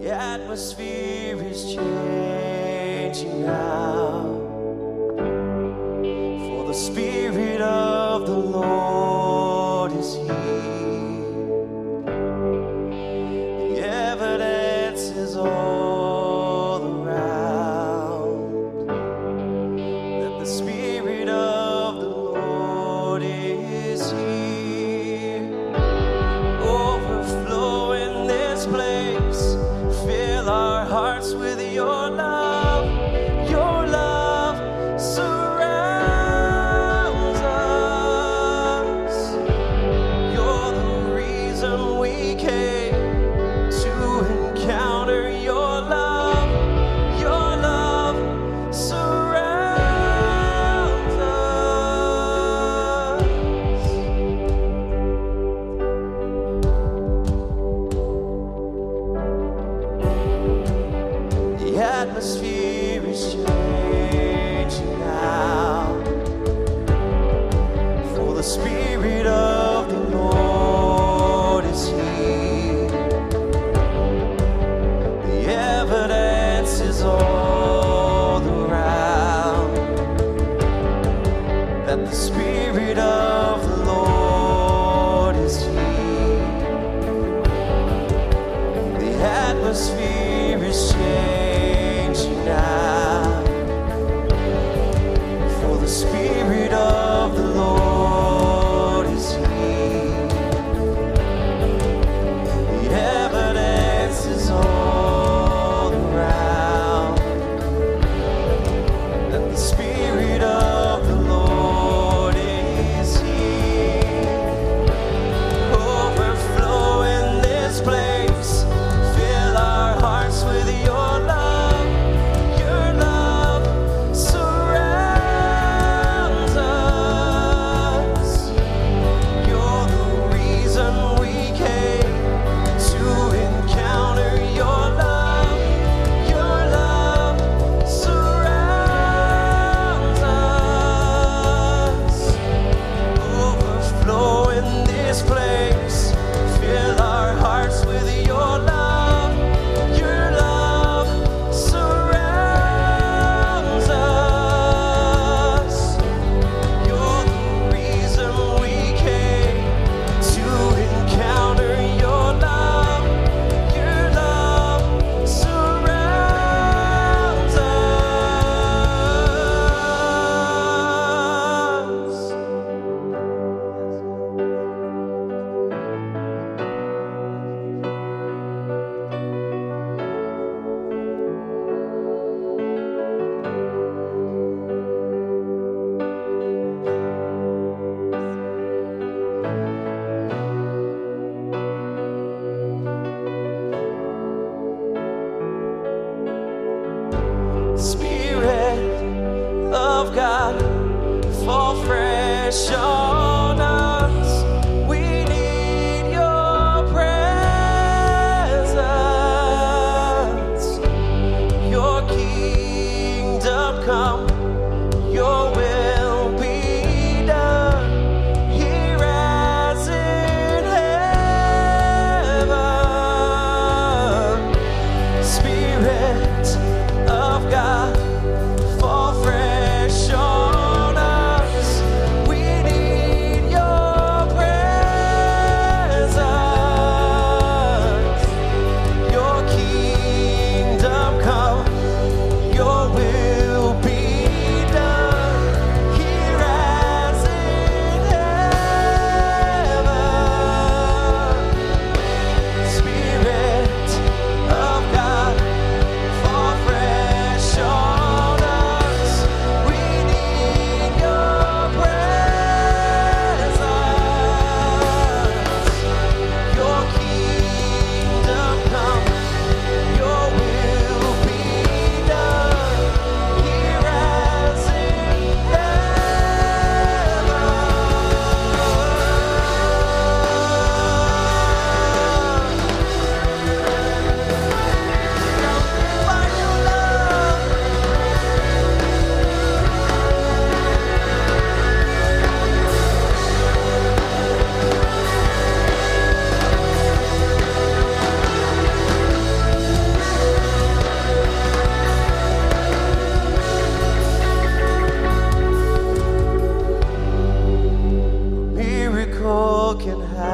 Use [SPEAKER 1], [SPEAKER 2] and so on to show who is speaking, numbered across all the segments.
[SPEAKER 1] atmosphere is changing now, for the Spirit of the Lord is here. The evidence is all around that the Spirit of the Lord is here. Overflow in this place, fill our hearts with your love surrounds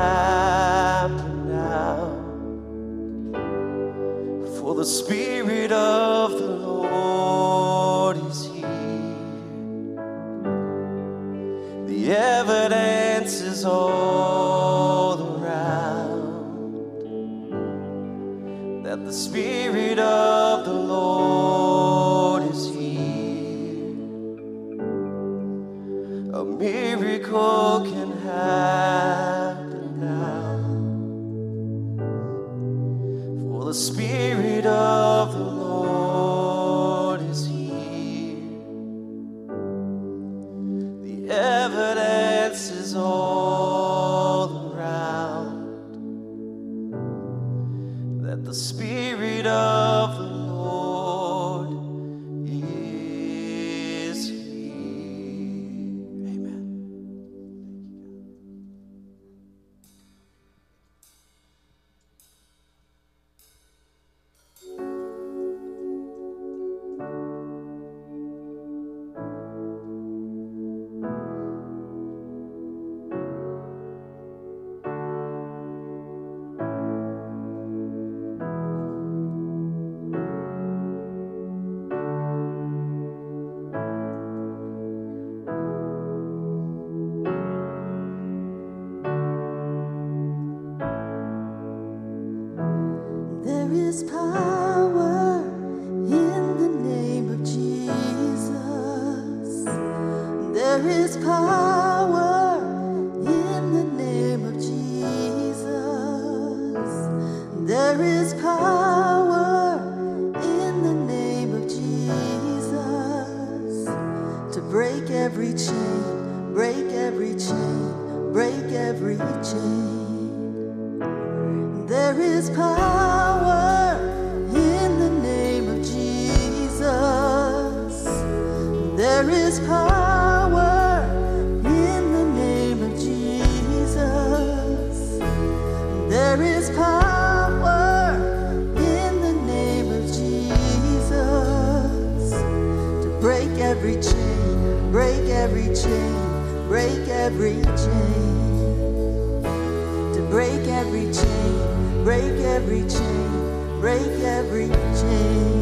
[SPEAKER 1] happen now. For the Spirit of the Lord is here. The evidence is all around that the Spirit of the Lord is here. A miracle can happen now. For the Spirit of the Lord is here. The evidence is all around that the Spirit of the Lord is here. Amen.
[SPEAKER 2] There is power in the name of Jesus. There is power in the name of Jesus. There is power in the name of Jesus to break every chain, break every chain, break every chain. There is power in the name of Jesus. There is power in the name of Jesus. There is power in the name of Jesus to break every chain, break every chain, break every chain. To break every chain, break every chain, break every chain.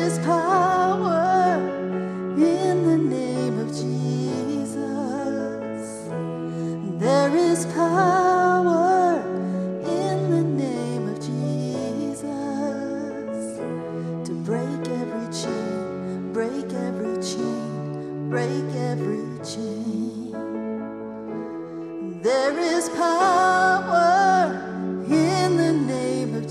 [SPEAKER 2] is power in the name of Jesus. There is power in the name of Jesus to break every chain, break every chain, break every chain. There is power in the name of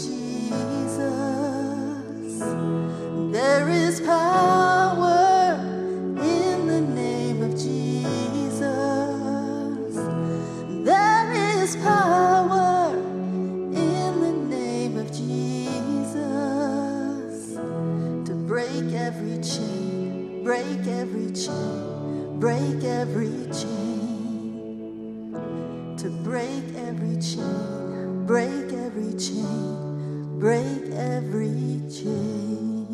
[SPEAKER 2] Jesus. There is power in the name of Jesus. There is power in the name of Jesus to break every chain, break every chain, break every chain. To break every chain, break every chain, break every chain.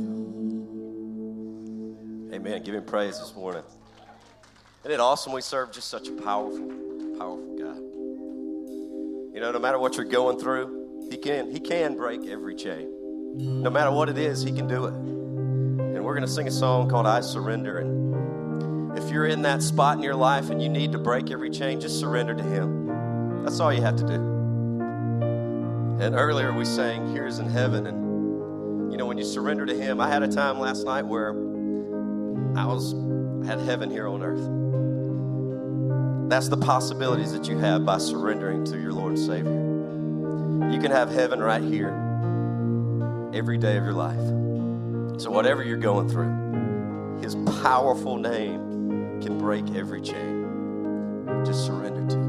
[SPEAKER 3] Amen. Give him praise this morning. Isn't it awesome we serve just such a powerful, powerful God? You know, no matter what you're going through, he can break every chain. No matter what it is, he can do it. And we're going to sing a song called I Surrender. And if you're in that spot in your life and you need to break every chain, just surrender to him. That's all you have to do. And earlier we sang, Here's in Heaven. And, you know, when you surrender to him, I had a time last night where I had heaven here on earth. That's the possibilities that you have by surrendering to your Lord and Savior. You can have heaven right here every day of your life. So whatever you're going through, his powerful name can break every chain. Just surrender to him.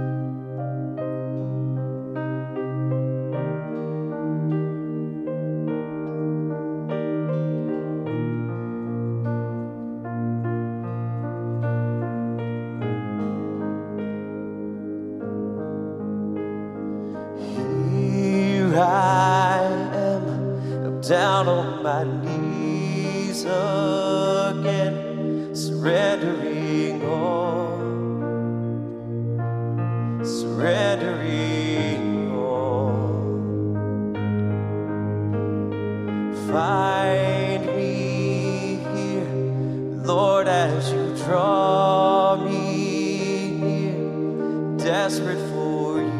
[SPEAKER 1] Down on my knees again, surrendering all, surrendering all. Find me here, Lord, as you draw me near, desperate for you.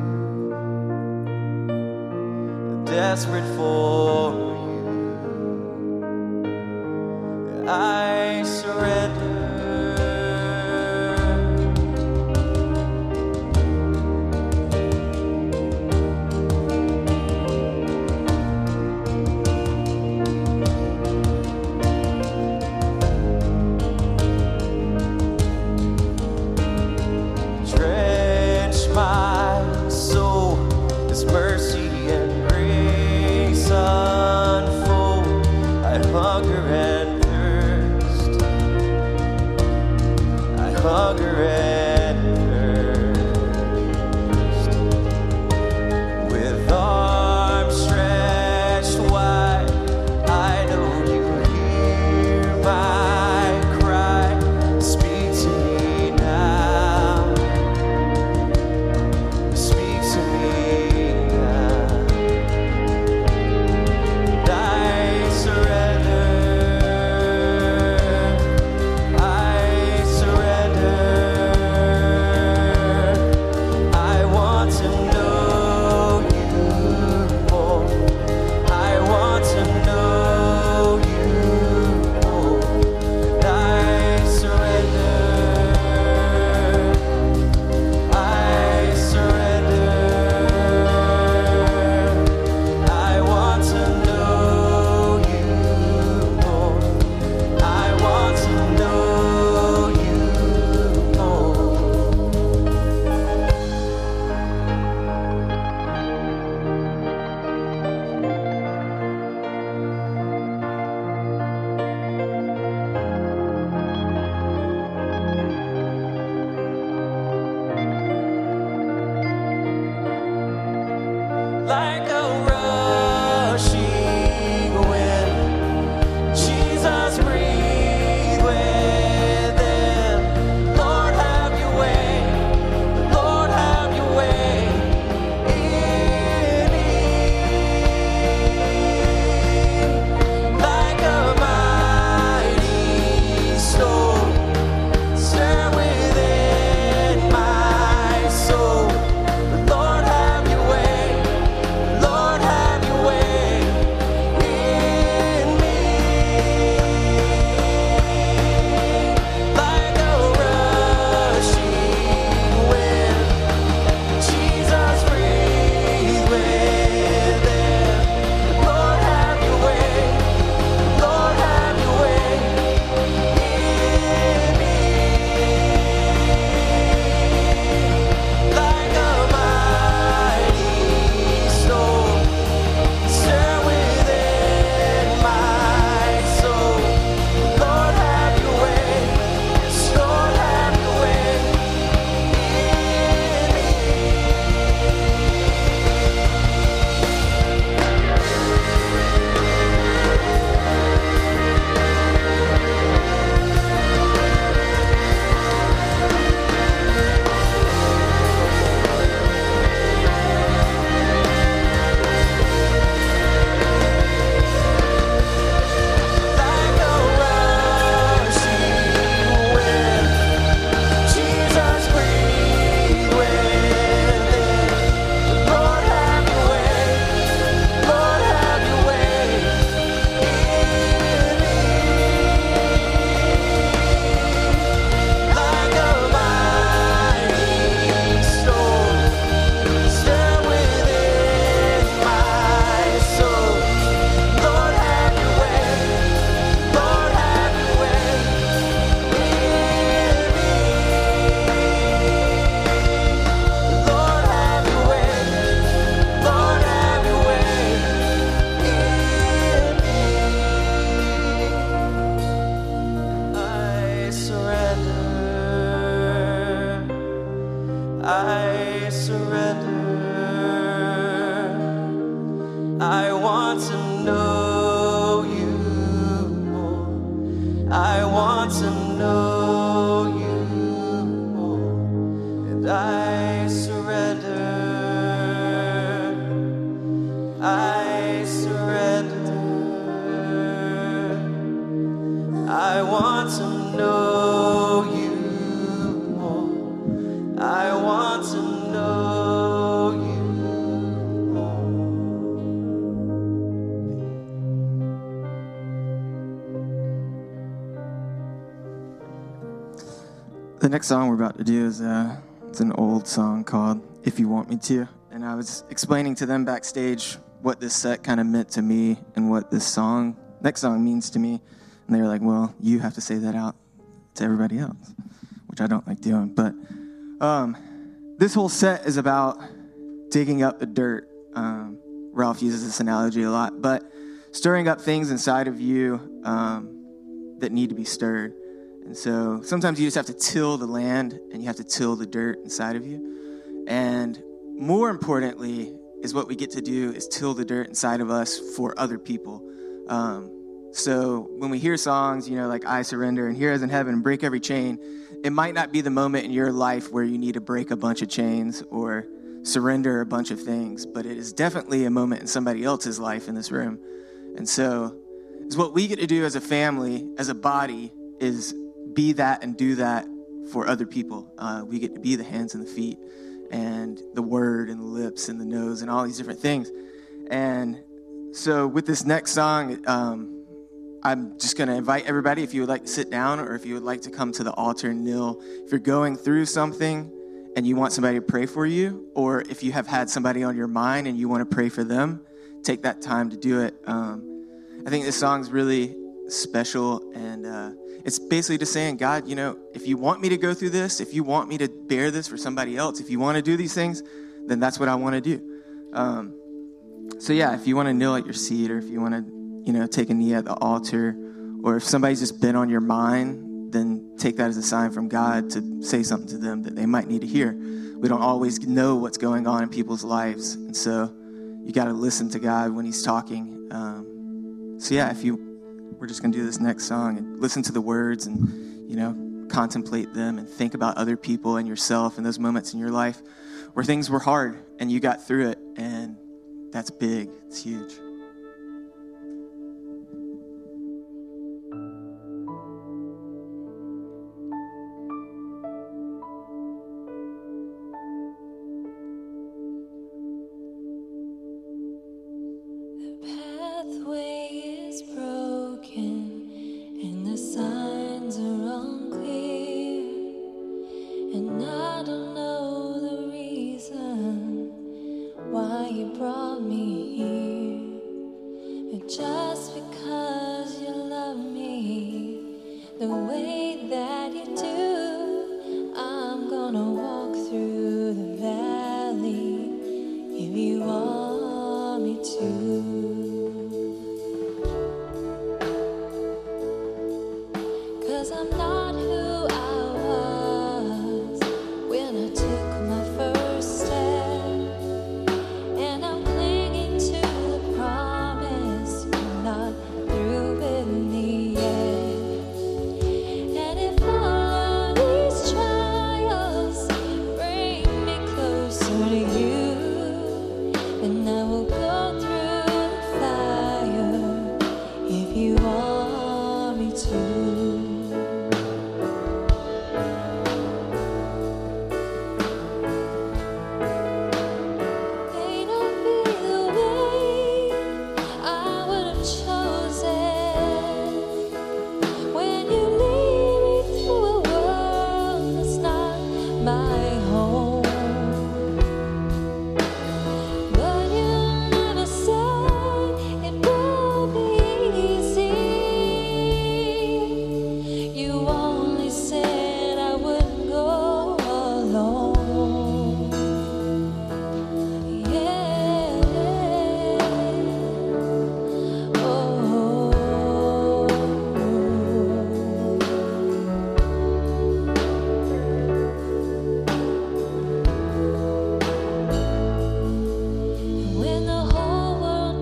[SPEAKER 1] Desperate for you, I surrender. Drench my soul, His mercy and unfold. I hunger and thirst. I hunger and thirst. With arms stretched wide, I know you hear my cry. Speak to me now. Speak to me. I surrender. want to know you more, and I surrender. I surrender. I want to know you more. I want to know you more.
[SPEAKER 4] The next song we're about to do is it's an old song called If You Want Me To. And I was explaining to them backstage what this set kind of meant to me and what this next song means to me. And they were like, well, you have to say that out to everybody else, which I don't like doing. But this whole set is about digging up the dirt. Ralph uses this analogy a lot, but stirring up things inside of you that need to be stirred. And so sometimes you just have to till the land and you have to till the dirt inside of you. And more importantly is what we get to do is till the dirt inside of us for other people. So when we hear songs, like I Surrender and Heroes in Heaven and Break Every Chain, it might not be the moment in your life where you need to break a bunch of chains or surrender a bunch of things, but it is definitely a moment in somebody else's life in this room. And so it's what we get to do as a family, as a body, is be that and do that for other people. We get to be the hands and the feet and the word and the lips and the nose and all these different things. And so with this next song, I'm just going to invite everybody, if you would like to sit down or if you would like to come to the altar and kneel. If you're going through something and you want somebody to pray for you, or if you have had somebody on your mind and you want to pray for them, take that time to do it. I think this song's really special, and it's basically just saying, God, if you want me to go through this, if you want me to bear this for somebody else, if you want to do these things, then that's what I want to do. So yeah, if you want to kneel at your seat, or if you want to, take a knee at the altar, or if somebody's just been on your mind, then take that as a sign from God to say something to them that they might need to hear. We don't always know what's going on in people's lives, and so you got to listen to God when he's talking. So yeah, we're just going to do this next song and listen to the words and, contemplate them and think about other people and yourself and those moments in your life where things were hard and you got through it, and that's big. It's huge.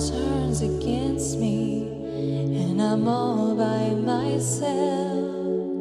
[SPEAKER 5] I'm all by myself.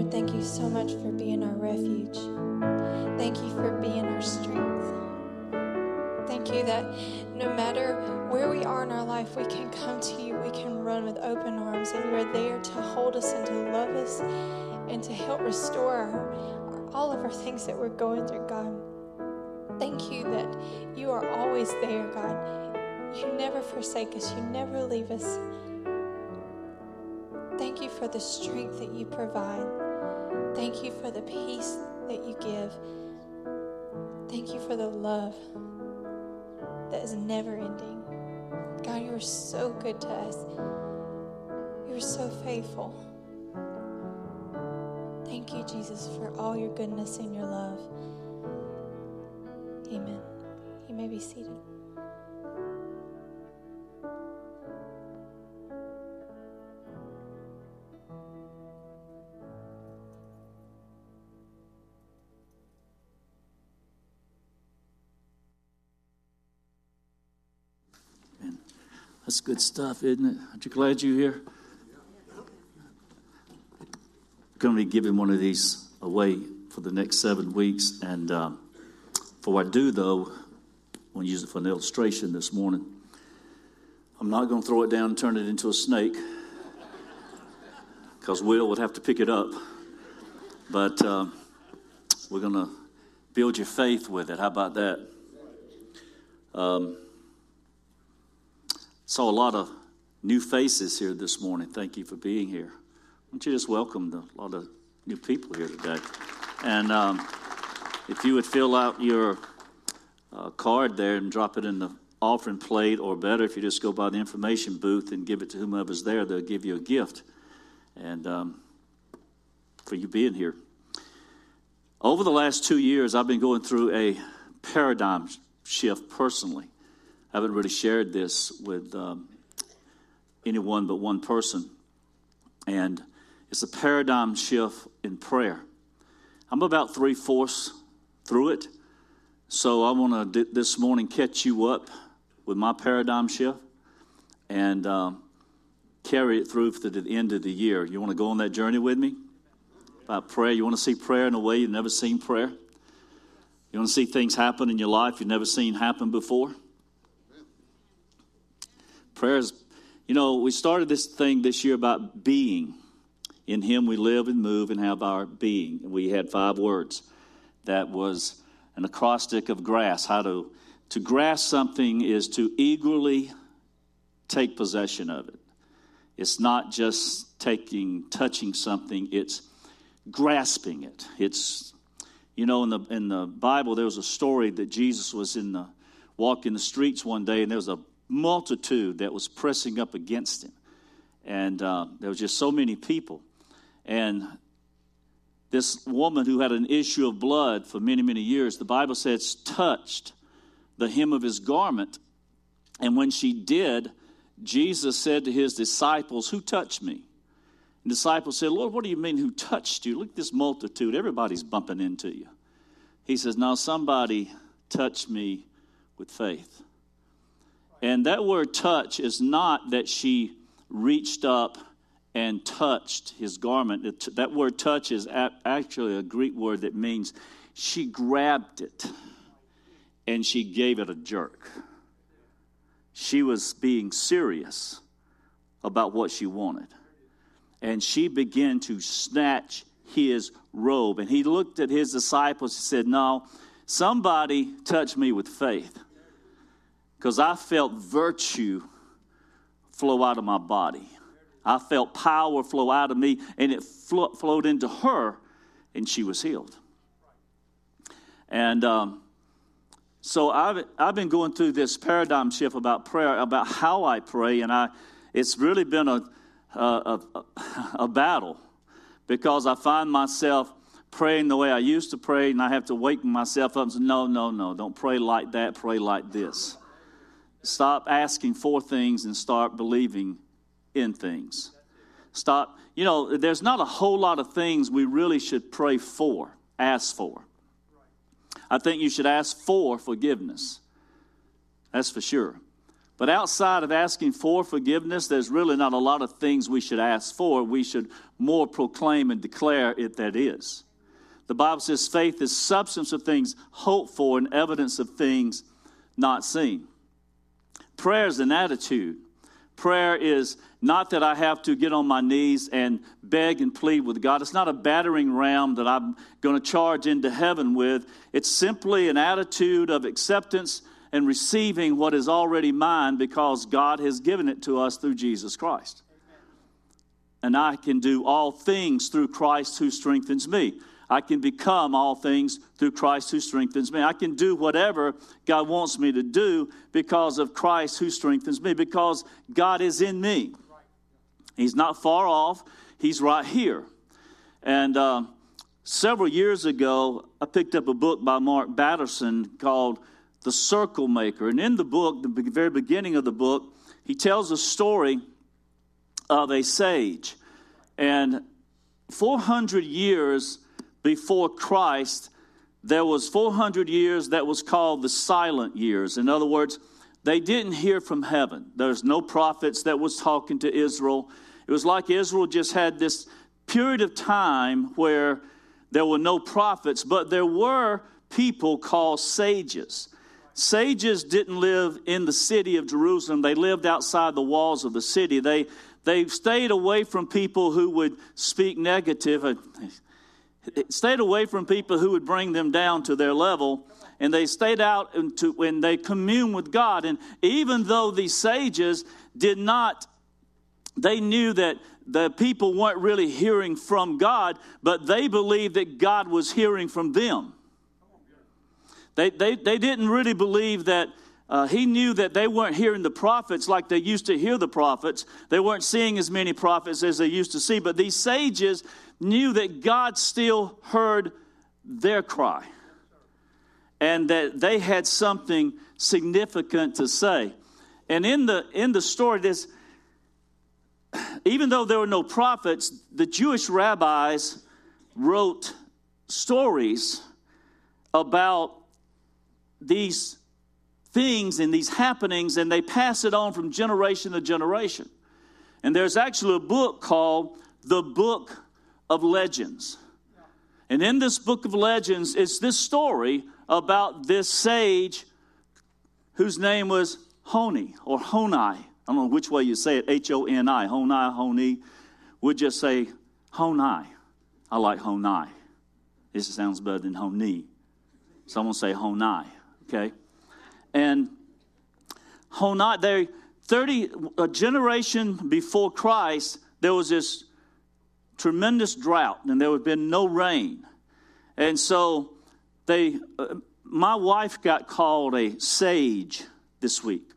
[SPEAKER 5] Thank you so much for being our refuge. Thank you for being our strength. Thank you that no matter where we are in our life, we can come to you, we can run with open arms, and you are there to hold us and to love us and to help restore all of our things that we're going through, God. Thank you that you are always there, God. You never forsake us. You never leave us. Thank you for the strength that you provide. Thank you for the peace that you give. Thank you for the love that is never ending. God, you are so good to us. You are so faithful. Thank you, Jesus, for all your goodness and your love. Amen. You may be seated.
[SPEAKER 6] That's good stuff, isn't it? Aren't you glad you're here? I'm going to be giving one of these away for the next 7 weeks. And before I do, though, I want to use it for an illustration this morning. I'm not going to throw it down and turn it into a snake, because Will would have to pick it up. But we're going to build your faith with it. How about that? Saw a lot of new faces here this morning. Thank you for being here. Why don't you just welcome a lot of new people here today. And if you would fill out your card there and drop it in the offering plate, or better, if you just go by the information booth and give it to whomever's there, they'll give you a gift. And for you being here. Over the last 2 years, I've been going through a paradigm shift personally. I haven't really shared this with anyone but one person. And it's a paradigm shift in prayer. I'm about 3/4 through it. So I want to this morning catch you up with my paradigm shift and carry it through to the end of the year. You want to go on that journey with me? About prayer. You want to see prayer in a way you've never seen prayer? You want to see things happen in your life you've never seen happen before? Prayers, we started this thing this year about being. In him we live and move and have our being. And we had 5 words. That was an acrostic of grasp. How to grasp something is to eagerly take possession of it. It's not just touching something, it's grasping it. It's, in the Bible, there was a story that Jesus was walking the streets one day, and there was a multitude that was pressing up against him. And there was just so many people. And this woman who had an issue of blood for many, many years, the Bible says, touched the hem of his garment. And when she did, Jesus said to his disciples, "Who touched me?" And the disciples said, "Lord, what do you mean, who touched you? Look at this multitude. Everybody's bumping into you." He says, "No, somebody touched me with faith." And that word touch is not that she reached up and touched his garment. That word touch is actually a Greek word that means she grabbed it and she gave it a jerk. She was being serious about what she wanted. And she began to snatch his robe. And he looked at his disciples and said, "No, somebody touched me with faith. Because I felt virtue flow out of my body. I felt power flow out of me, and it flowed into her, and she was healed." And so I've been going through this paradigm shift about prayer, about how I pray, and it's really been a battle, because I find myself praying the way I used to pray, and I have to wake myself up and say, no, don't pray like that, pray like this. Stop asking for things and start believing in things. Stop. There's not a whole lot of things we really should ask for. I think you should ask for forgiveness. That's for sure. But outside of asking for forgiveness, there's really not a lot of things we should ask for. We should more proclaim and declare it that is. The Bible says faith is substance of things hoped for and evidence of things not seen. Prayer is an attitude. Prayer is not that I have to get on my knees and beg and plead with God. It's not a battering ram that I'm going to charge into heaven with. It's simply an attitude of acceptance and receiving what is already mine because God has given it to us through Jesus Christ. And I can do all things through Christ who strengthens me. I can become all things through Christ who strengthens me. I can do whatever God wants me to do because of Christ who strengthens me, because God is in me. He's not far off. He's right here. And several years ago, I picked up a book by Mark Batterson called The Circle Maker. And in the book, the very beginning of the book, he tells a story of a sage. And 400 years before Christ, there was 400 years that was called the silent years. In other words, they didn't hear from heaven. There's no prophets that was talking to Israel. It was like Israel just had this period of time where there were no prophets, but there were people called sages. Sages didn't live in the city of Jerusalem. They lived outside the walls of the city. They stayed away from people who would speak negative. Stayed away from people who would bring them down to their level, and they stayed out when they communed with God. And even though these sages they knew that the people weren't really hearing from God, but they believed that God was hearing from them. They didn't really believe that. He knew that they weren't hearing the prophets like they used to hear the prophets. They weren't seeing as many prophets as they used to see. But these sages knew that God still heard their cry and that they had something significant to say. And in the story, even though there were no prophets, the Jewish rabbis wrote stories about these things and these happenings, and they pass it on from generation to generation. And there's actually a book called The Book of Legends. And in this book of legends is this story about this sage whose name was Honi or Honi. I don't know which way you say it, H-O-N-I, Honi. We'll just say Honi. I like Honi. This sounds better than Honi. Someone say Honi, okay? And Honi, a generation before Christ, there was this tremendous drought, and there had been no rain. And so my wife got called a sage this week.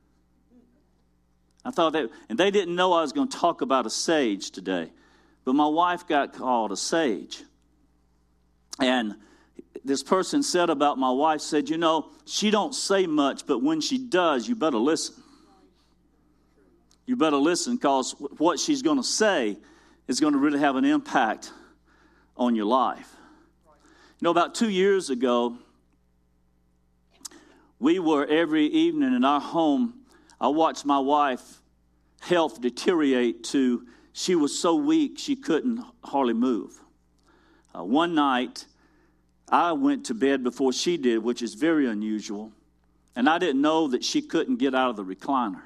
[SPEAKER 6] I thought that, and they didn't know I was going to talk about a sage today, but my wife got called a sage. And this person said about my wife, said, she don't say much, but when she does, you better listen. You better listen, because what she's going to say is going to really have an impact on your life. About 2 years ago, we were every evening in our home, I watched my wife's health deteriorate to, she was so weak she couldn't hardly move. One night, I went to bed before she did, which is very unusual, and I didn't know that she couldn't get out of the recliner.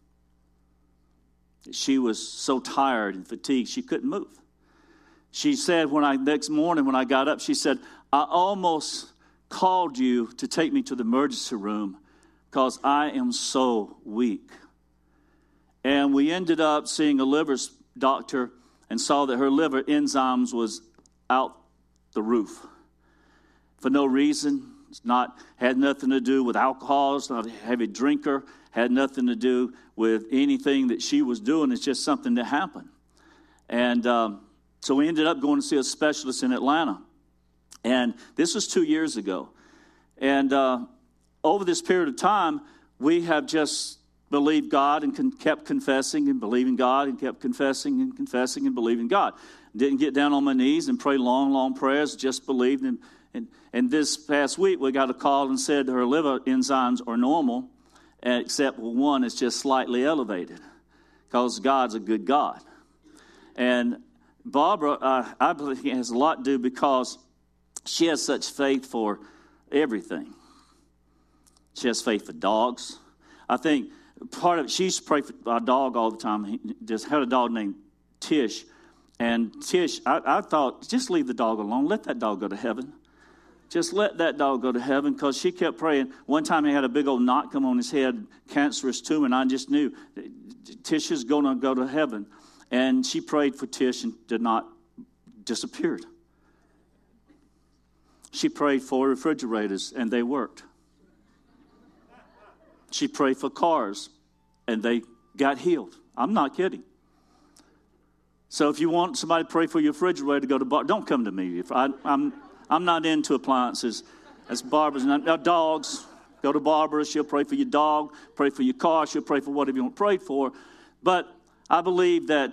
[SPEAKER 6] She was so tired and fatigued, she couldn't move. She said next morning when I got up, she said, I almost called you to take me to the emergency room because I am so weak. And we ended up seeing a liver doctor and saw that her liver enzymes was out the roof. For no reason. Had nothing to do with alcohol. It's not a heavy drinker. Had nothing to do with anything that she was doing. It's just something that happened. And so we ended up going to see a specialist in Atlanta. And this was 2 years ago. And over this period of time, we have just believed God and kept confessing and believing God and kept confessing and believing God. Didn't get down on my knees and pray long, long prayers, just believed. And this past week, we got a call and said her liver enzymes are normal. except one is just slightly elevated because God's a good God. And Barbara, I believe, has a lot to do because she has such faith for everything. She has faith for dogs. I think part of it, she used to pray for our dog all the time. He just had a dog named Tish. And Tish, I thought, just leave the dog alone. Let that dog go to heaven. Just let that dog go to heaven, because she kept praying. One time he had a big old knot come on his head, cancerous tumor, and I just knew Tish is going to go to heaven. And she prayed for Tish and did not disappeared. She prayed for refrigerators, and they worked. She prayed for cars, and they got healed. I'm not kidding. So if you want somebody to pray for your refrigerator, go to Barbara. Don't come to me. I'm not into appliances. That's Barbara's. Dogs, go to Barbara. She'll pray for your dog, pray for your car. She'll pray for whatever you want to pray for. But I believe that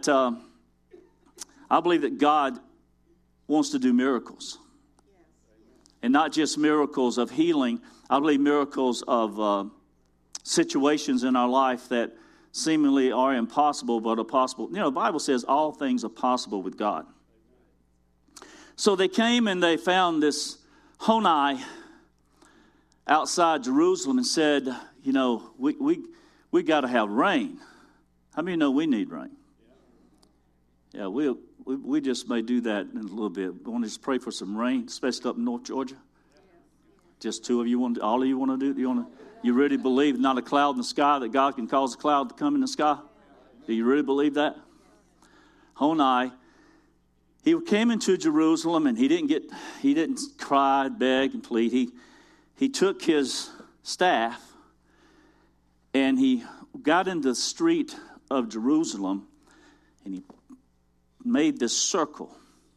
[SPEAKER 6] God wants to do miracles. And not just miracles of healing. I believe miracles of situations in our life that seemingly are impossible, but are possible. You know, the Bible says all things are possible with God. So they came and they found this Honi outside Jerusalem and said, you know, we got to have rain. How many know we need rain? Yeah, we just may do that in a little bit. We want to just pray for some rain, especially up in North Georgia. Just two of you want, all of you want to do. You really believe not a cloud in the sky, that God can cause a cloud to come in the sky? Do you really believe that? Honi, he came into Jerusalem and he didn't cry, beg, and plead. He took his staff and he got into the street of Jerusalem and he made this circle.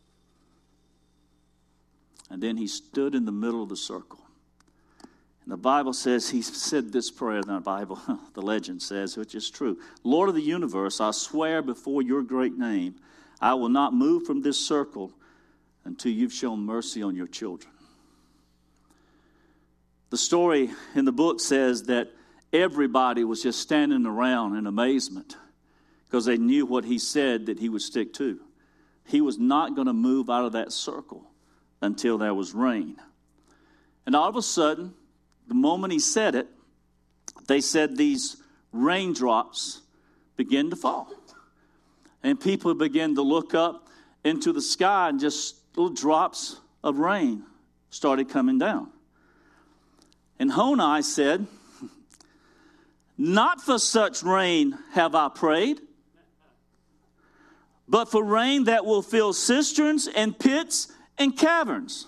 [SPEAKER 6] And then he stood in the middle of the circle. And the Bible says he said this prayer in the Bible, the legend says, which is true. Lord of the universe, I swear before your great name, I will not move from this circle until you've shown mercy on your children. The story in the book says that everybody was just standing around in amazement because they knew what he said that he would stick to. He was not going to move out of that circle until there was rain. And all of a sudden, the moment he said it, they said these raindrops began to fall. And people began to look up into the sky and just little drops of rain started coming down. And Honi said, not for such rain have I prayed, but for rain that will fill cisterns and pits and caverns.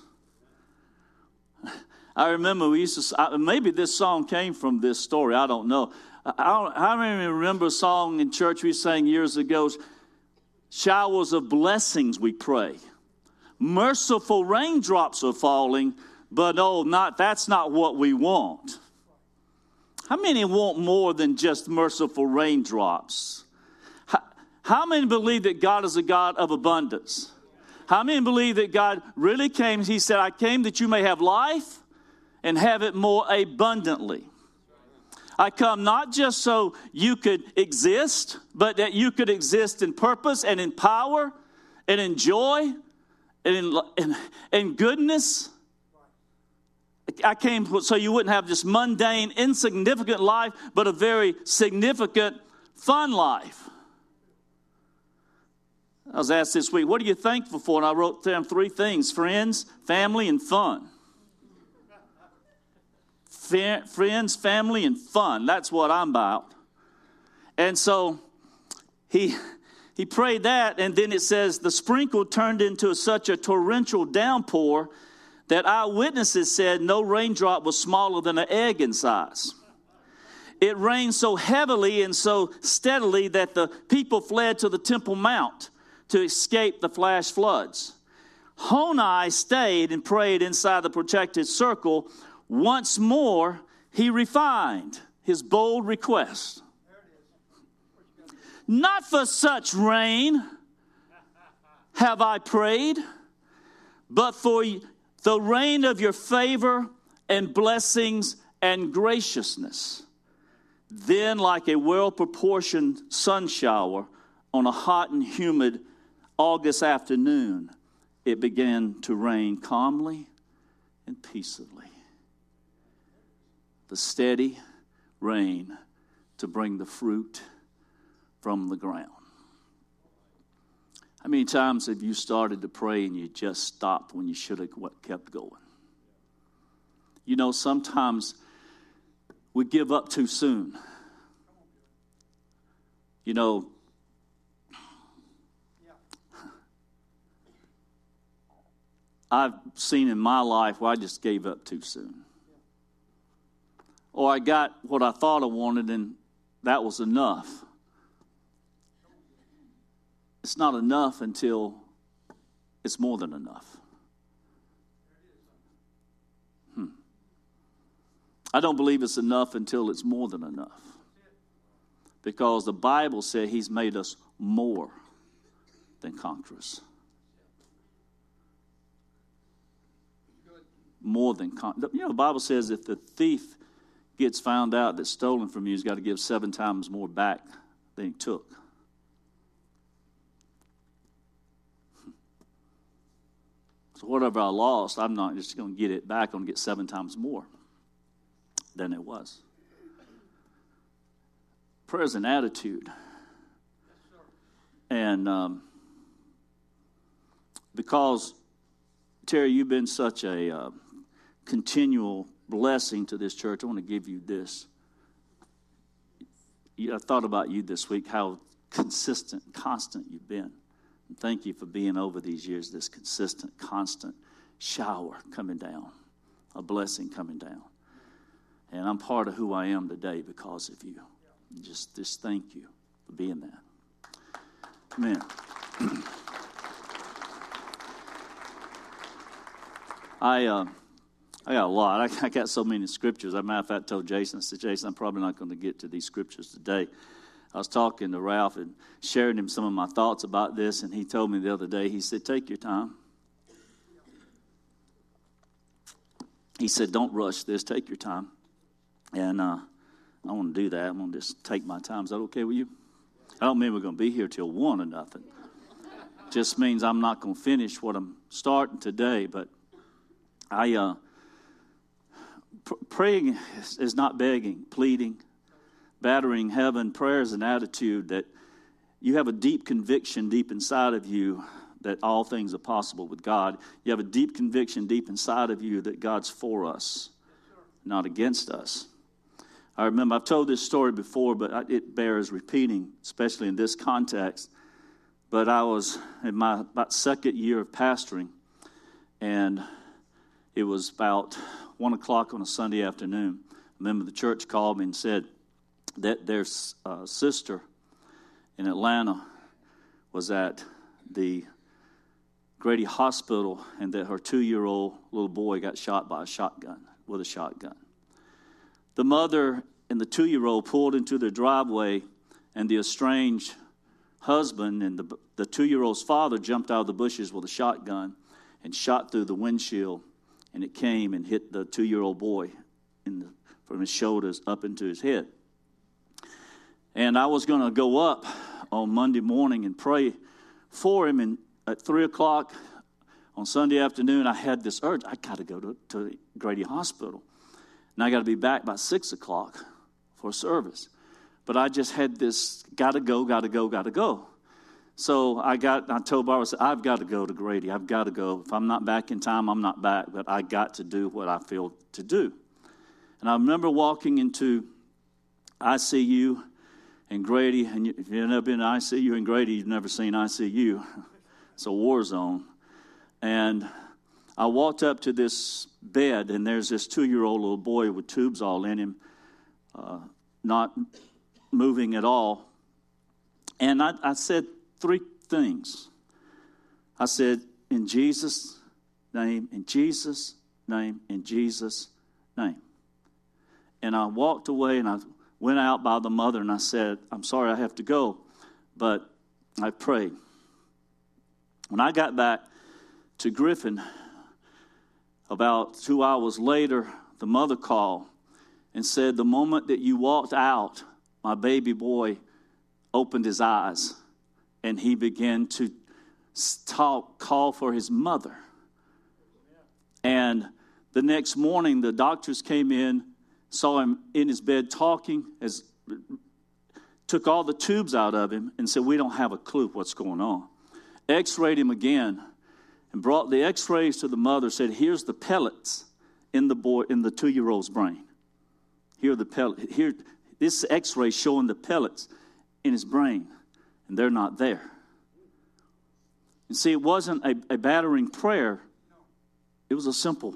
[SPEAKER 6] I remember we used to, maybe this song came from this story, I don't know. I remember a song in church we sang years ago, showers of blessings we pray. Merciful raindrops are falling, but that's not what we want. How many want more than just merciful raindrops? How many believe that God is a God of abundance? How many believe that God really came? He said, I came that you may have life and have it more abundantly. I come not just so you could exist, but that you could exist in purpose and in power and in joy and in goodness. I came so you wouldn't have this mundane, insignificant life, but a very significant, fun life. I was asked this week, what are you thankful for? And I wrote down 3 things: friends, family, and fun. Friends, family, and fun. That's what I'm about. And so he prayed that, and then it says the sprinkle turned into such a torrential downpour that eyewitnesses said no raindrop was smaller than an egg in size. It rained so heavily and so steadily that the people fled to the Temple Mount to escape the flash floods. Honi stayed and prayed inside the protected circle. Once more, he refined his bold request. Not for such rain have I prayed, but for the rain of your favor and blessings and graciousness. Then, like a well-proportioned sun shower on a hot and humid August afternoon, it began to rain calmly and peaceably. The steady rain to bring the fruit from the ground. How many times have you started to pray and you just stopped when you should have kept going? You know, sometimes we give up too soon. You know, I've seen in my life where I just gave up too soon. Or I got what I thought I wanted and that was enough. It's not enough until it's more than enough. I don't believe it's enough until it's more than enough. Because the Bible said he's made us more than conquerors. More than conquerors. You know, the Bible says if the thief gets found out that's stolen from you, he's got to give 7 times more back than he took. So whatever I lost, I'm not just going to get it back. I'm going to get 7 times more than it was. Prayer is an attitude. And because, Terry, you've been such a continual blessing to this church, I want to give you this. I thought about you this week, how consistent, constant you've been. And thank you for being over these years, this consistent, constant shower coming down, a blessing coming down. And I'm part of who I am today because of you. Just thank you for being that. Amen. I got a lot. I got so many scriptures. As a matter of fact, I told Jason, I said, Jason, I'm probably not going to get to these scriptures today. I was talking to Ralph and sharing him some of my thoughts about this, and he told me the other day, he said, take your time. He said, don't rush this, take your time. And I want to do that. I'm going to just take my time. Is that okay with you? I don't mean we're going to be here till 1 or nothing. Just means I'm not going to finish what I'm starting today. But praying is not begging, pleading, battering heaven. Prayer is an attitude that you have a deep conviction deep inside of you that all things are possible with God. You have a deep conviction deep inside of you that God's for us, not against us. I remember, I've told this story before, but it bears repeating, especially in this context. But I was in my about second year of pastoring, and it was about 1 o'clock on a Sunday afternoon. A member of the church called me and said that their sister in Atlanta was at the Grady Hospital and that her 2-year-old little boy got shot by a shotgun, with a shotgun. The mother and the 2-year-old pulled into their driveway, and the estranged husband and the 2-year-old's father jumped out of the bushes with a shotgun and shot through the windshield, and it came and hit the 2-year-old boy from his shoulders up into his head. And I was going to go up on Monday morning and pray for him, and at 3 o'clock on Sunday afternoon, I had this urge. I got to go to Grady Hospital. And I got to be back by 6 o'clock for service. But I just had this, got to go. So I told Barbara, I said, I've got to go to Grady. I've got to go. If I'm not back in time, I'm not back. But I got to do what I feel to do. And I remember walking into ICU in Grady. And if you've never been to ICU in Grady, you've never seen ICU. It's a war zone. And I walked up to this bed, and there's this 2-year-old little boy with tubes all in him, not moving at all. And I said 3 things. I said, in Jesus' name, in Jesus' name, in Jesus' name. And I walked away, and I went out by the mother, and I said, I'm sorry I have to go, but I prayed. When I got back to Griffin, about 2 hours later, the mother called, and said, the moment that you walked out, my baby boy opened his eyes and he began to call for his mother. And the next morning, the doctors came in, saw him in his bed talking, took all the tubes out of him and said, we don't have a clue what's going on. X-rayed him again and brought the X-rays to the mother, said, here's the pellets in the 2-year-old's brain. Here are the pellets. Here, this X-ray showing the pellets in his brain, and they're not there. And see, it wasn't a battering prayer. It was a simple.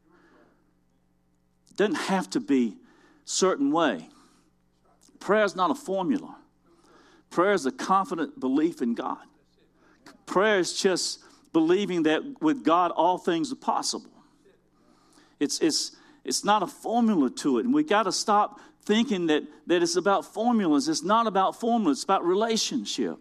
[SPEAKER 6] It doesn't have to be a certain way. Prayer is not a formula. Prayer is a confident belief in God. Prayer is just believing that with God all things are possible. It's not a formula to it. And we got to stop thinking that it's about formulas. It's not about formulas. It's about relationship.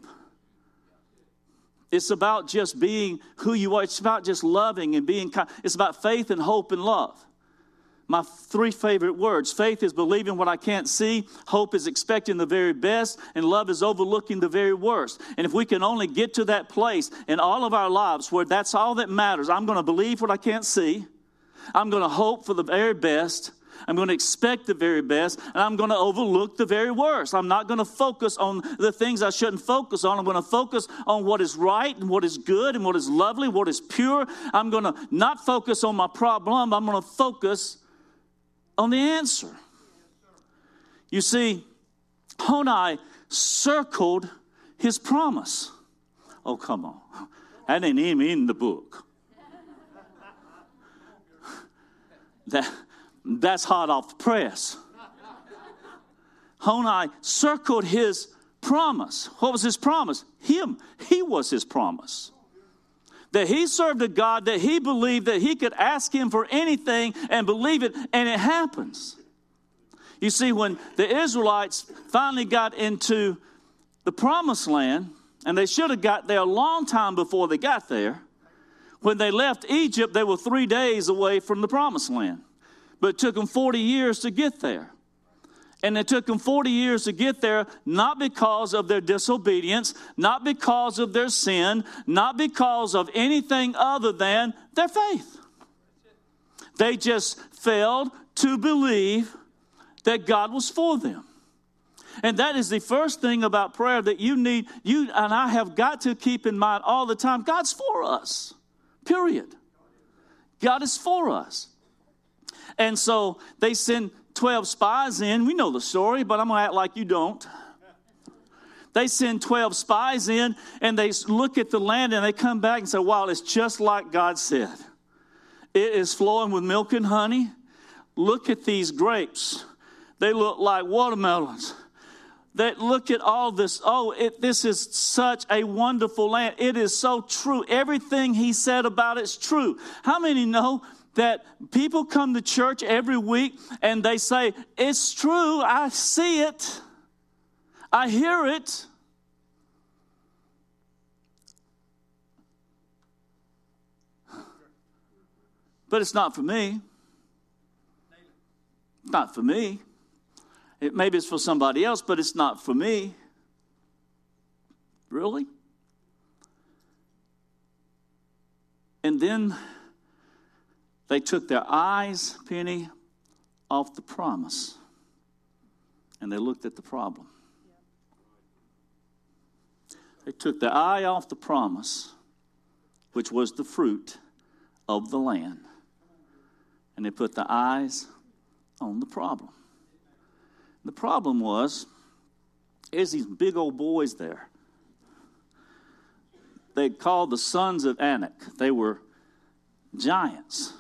[SPEAKER 6] It's about just being who you are. It's about just loving and being kind. It's about faith and hope and love. My 3 favorite words. Faith is believing what I can't see. Hope is expecting the very best. And love is overlooking the very worst. And if we can only get to that place in all of our lives where that's all that matters. I'm going to believe what I can't see. I'm going to hope for the very best. I'm going to expect the very best, and I'm going to overlook the very worst. I'm not going to focus on the things I shouldn't focus on. I'm going to focus on what is right and what is good and what is lovely, what is pure. I'm going to not focus on my problem. I'm going to focus on the answer. You see, Honi circled his promise. Oh, come on. That ain't even in the book. That's hot off the press. Honi circled his promise. What was his promise? Him. He was his promise. That he served a God that he believed that he could ask him for anything and believe it, and it happens. You see, when the Israelites finally got into the promised land, and they should have got there a long time before they got there, when they left Egypt, they were 3 days away from the promised land. But it took them 40 years to get there. And it took them 40 years to get there, not because of their disobedience, not because of their sin, not because of anything other than their faith. They just failed to believe that God was for them. And that is the first thing about prayer that you and I have got to keep in mind all the time. God's for us, period. God is for us. And so they send 12 spies in. We know the story, but I'm going to act like you don't. They send 12 spies in, and they look at the land, and they come back and say, wow, it's just like God said. It is flowing with milk and honey. Look at these grapes. They look like watermelons. Look at all this. This is such a wonderful land. It is so true. Everything he said about it's true. How many know that people come to church every week and they say, it's true, I see it, I hear it. But it's not for me. It's not for me. Maybe it's for somebody else, but it's not for me. Really? And then they took their eyes, Penny, off the promise. And they looked at the problem. They took their eye off the promise, which was the fruit of the land. And they put the eyes on the problem. The problem was, there's these big old boys there. They called the sons of Anak. They were giants.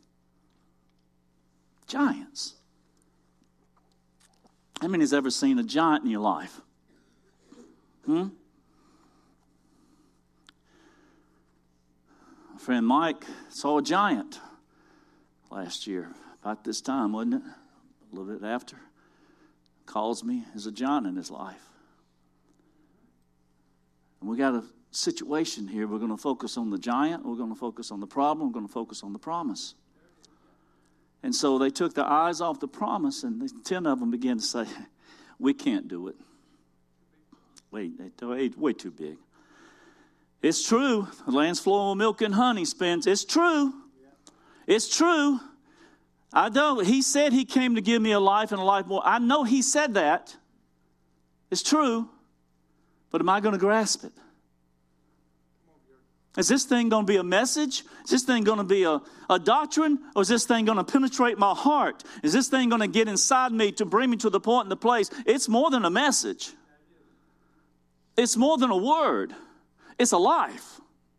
[SPEAKER 6] Giants. How many has ever seen a giant in your life? My friend Mike saw a giant last year, about this time, wasn't it? A little bit after. Calls me as a giant in his life. And we got a situation here. We're going to focus on the giant. We're going to focus on the problem. We're going to focus on the promise. And so they took their eyes off the promise, and 10 of them began to say, we can't do it. Way too big. It's true. The land's flowing with milk and honey, Spence. It's true. It's true. I don't. He said he came to give me a life and a life more. I know he said that. It's true. But am I going to grasp it? Is this thing going to be a message? Is this thing going to be a doctrine? Or is this thing going to penetrate my heart? Is this thing going to get inside me to bring me to the point and the place? It's more than a message. It's more than a word. It's a life.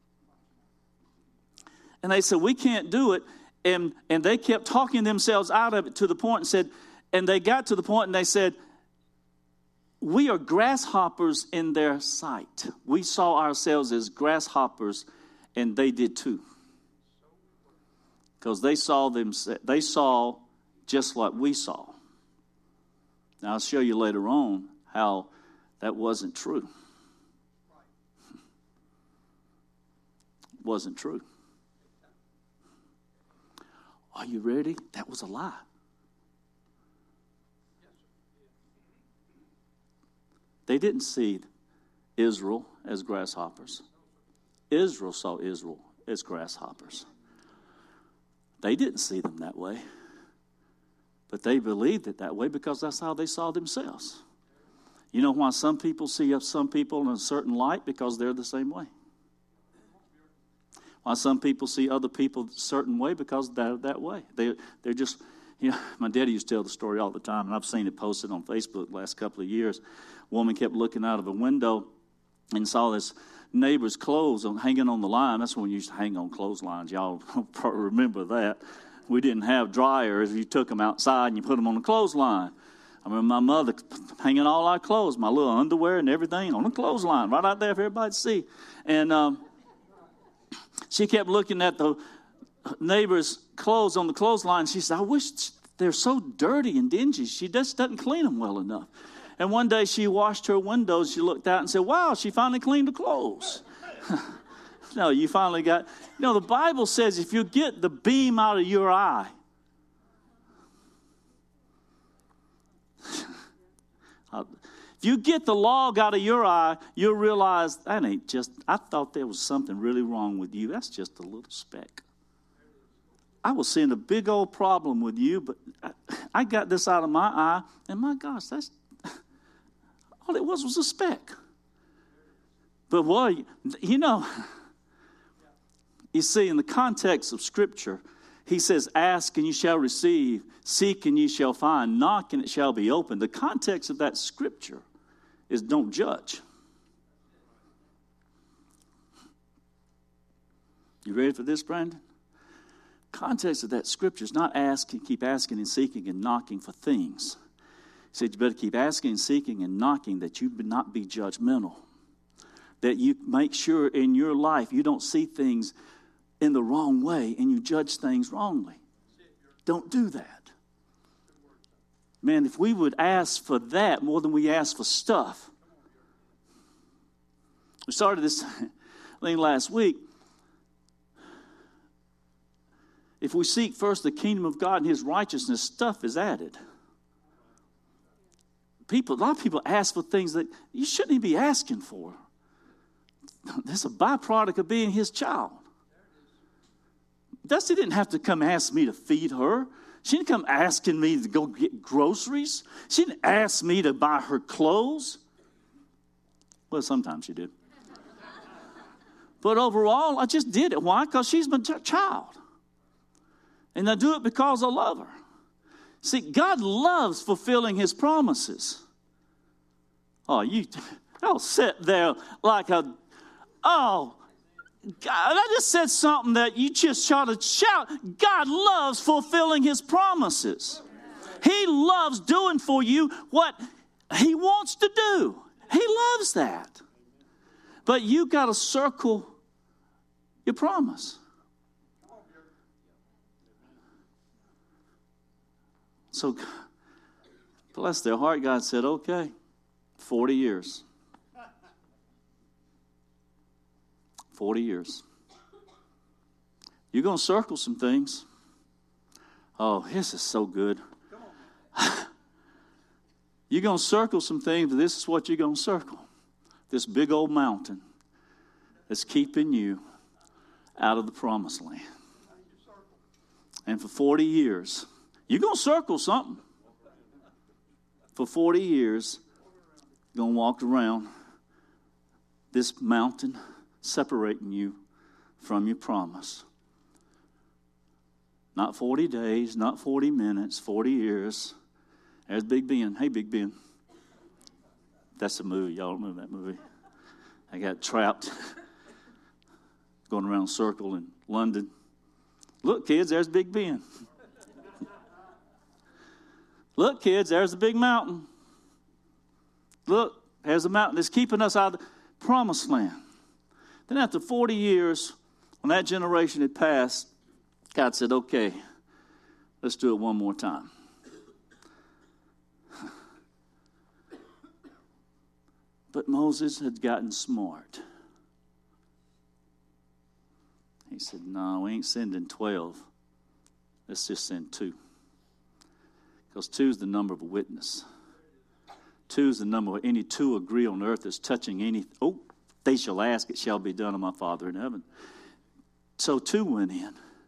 [SPEAKER 6] And they said, we can't do it. And they kept talking themselves out of it to the point and said, and they got to the point and they said, we are grasshoppers in their sight. We saw ourselves as grasshoppers, and they did too. Because they saw just like we saw. Now I'll show you later on how that wasn't true. It wasn't true. Are you ready? That was a lie. They didn't see Israel as grasshoppers. Israel saw Israel as grasshoppers. They didn't see them that way. But they believed it that way because that's how they saw themselves. You know why some people see some people in a certain light? Because they're the same way. Why some people see other people a certain way? Because they're that way. They're just, my daddy used to tell the story all the time, and I've seen it posted on Facebook the last couple of years. A woman kept looking out of a window and saw this neighbor's clothes hanging on the line. That's when we used to hang on clotheslines. Y'all probably remember that. We didn't have dryers. You took them outside and you put them on the clothesline. I remember my mother hanging all our clothes, my little underwear and everything on the clothesline, right out there for everybody to see. And she kept looking at the neighbor's clothes on the clothesline. She said, I wish they're so dirty and dingy. She just doesn't clean them well enough. And one day she washed her windows. She looked out and said, wow, she finally cleaned the clothes. No, you finally got, the Bible says if you get the beam out of your eye, if you get the log out of your eye, you'll realize that ain't just, I thought there was something really wrong with you. That's just a little speck. I was seeing a big old problem with you, but I got this out of my eye, and my gosh, that's all it was a speck. But boy, you see, in the context of Scripture, he says, ask and you shall receive, seek and you shall find, knock and it shall be opened. The context of that Scripture is don't judge. You ready for this, Brandon? Context of that Scripture is not ask and keep asking and seeking and knocking for things. He said you better keep asking and seeking and knocking that you not be judgmental. That you make sure in your life you don't see things in the wrong way and you judge things wrongly. Don't do that. Man, if we would ask for that more than we ask for stuff. We started this thing last week. If we seek first the kingdom of God and His righteousness, stuff is added. A lot of people ask for things that you shouldn't even be asking for. That's a byproduct of being His child. Dusty didn't have to come ask me to feed her. She didn't come asking me to go get groceries. She didn't ask me to buy her clothes. Well, sometimes she did. But overall, I just did it. Why? Because she's my child. And I do it because I love her. See, God loves fulfilling His promises. Oh, I'll sit there like God, I just said something that you just ought to shout. God loves fulfilling His promises. He loves doing for you what He wants to do. He loves that. But you got to circle your promise. So, bless their heart, God said, okay, 40 years. 40 years. You're going to circle some things. Oh, this is so good. You're going to circle some things, but this is what you're going to circle. This big old mountain that's keeping you out of the promised land. And for 40 years, you're going to circle something. For 40 years, you're going to walk around this mountain separating you from your promise. Not 40 days, not 40 minutes, 40 years. There's Big Ben. Hey, Big Ben. That's a movie. Y'all remember that movie? I got trapped going around a circle in London. Look, kids, there's Big Ben. Look, kids, there's the big mountain. Look, there's the mountain that's keeping us out of the promised land. Then after 40 years, when that generation had passed, God said, okay, let's do it one more time. But Moses had gotten smart. He said, no, we ain't sending 12. Let's just send 2. Because 2 is the number of a witness. 2 is the number where any 2 agree on earth is touching any. Oh, they shall ask, it shall be done of my Father in heaven. So 2 went in.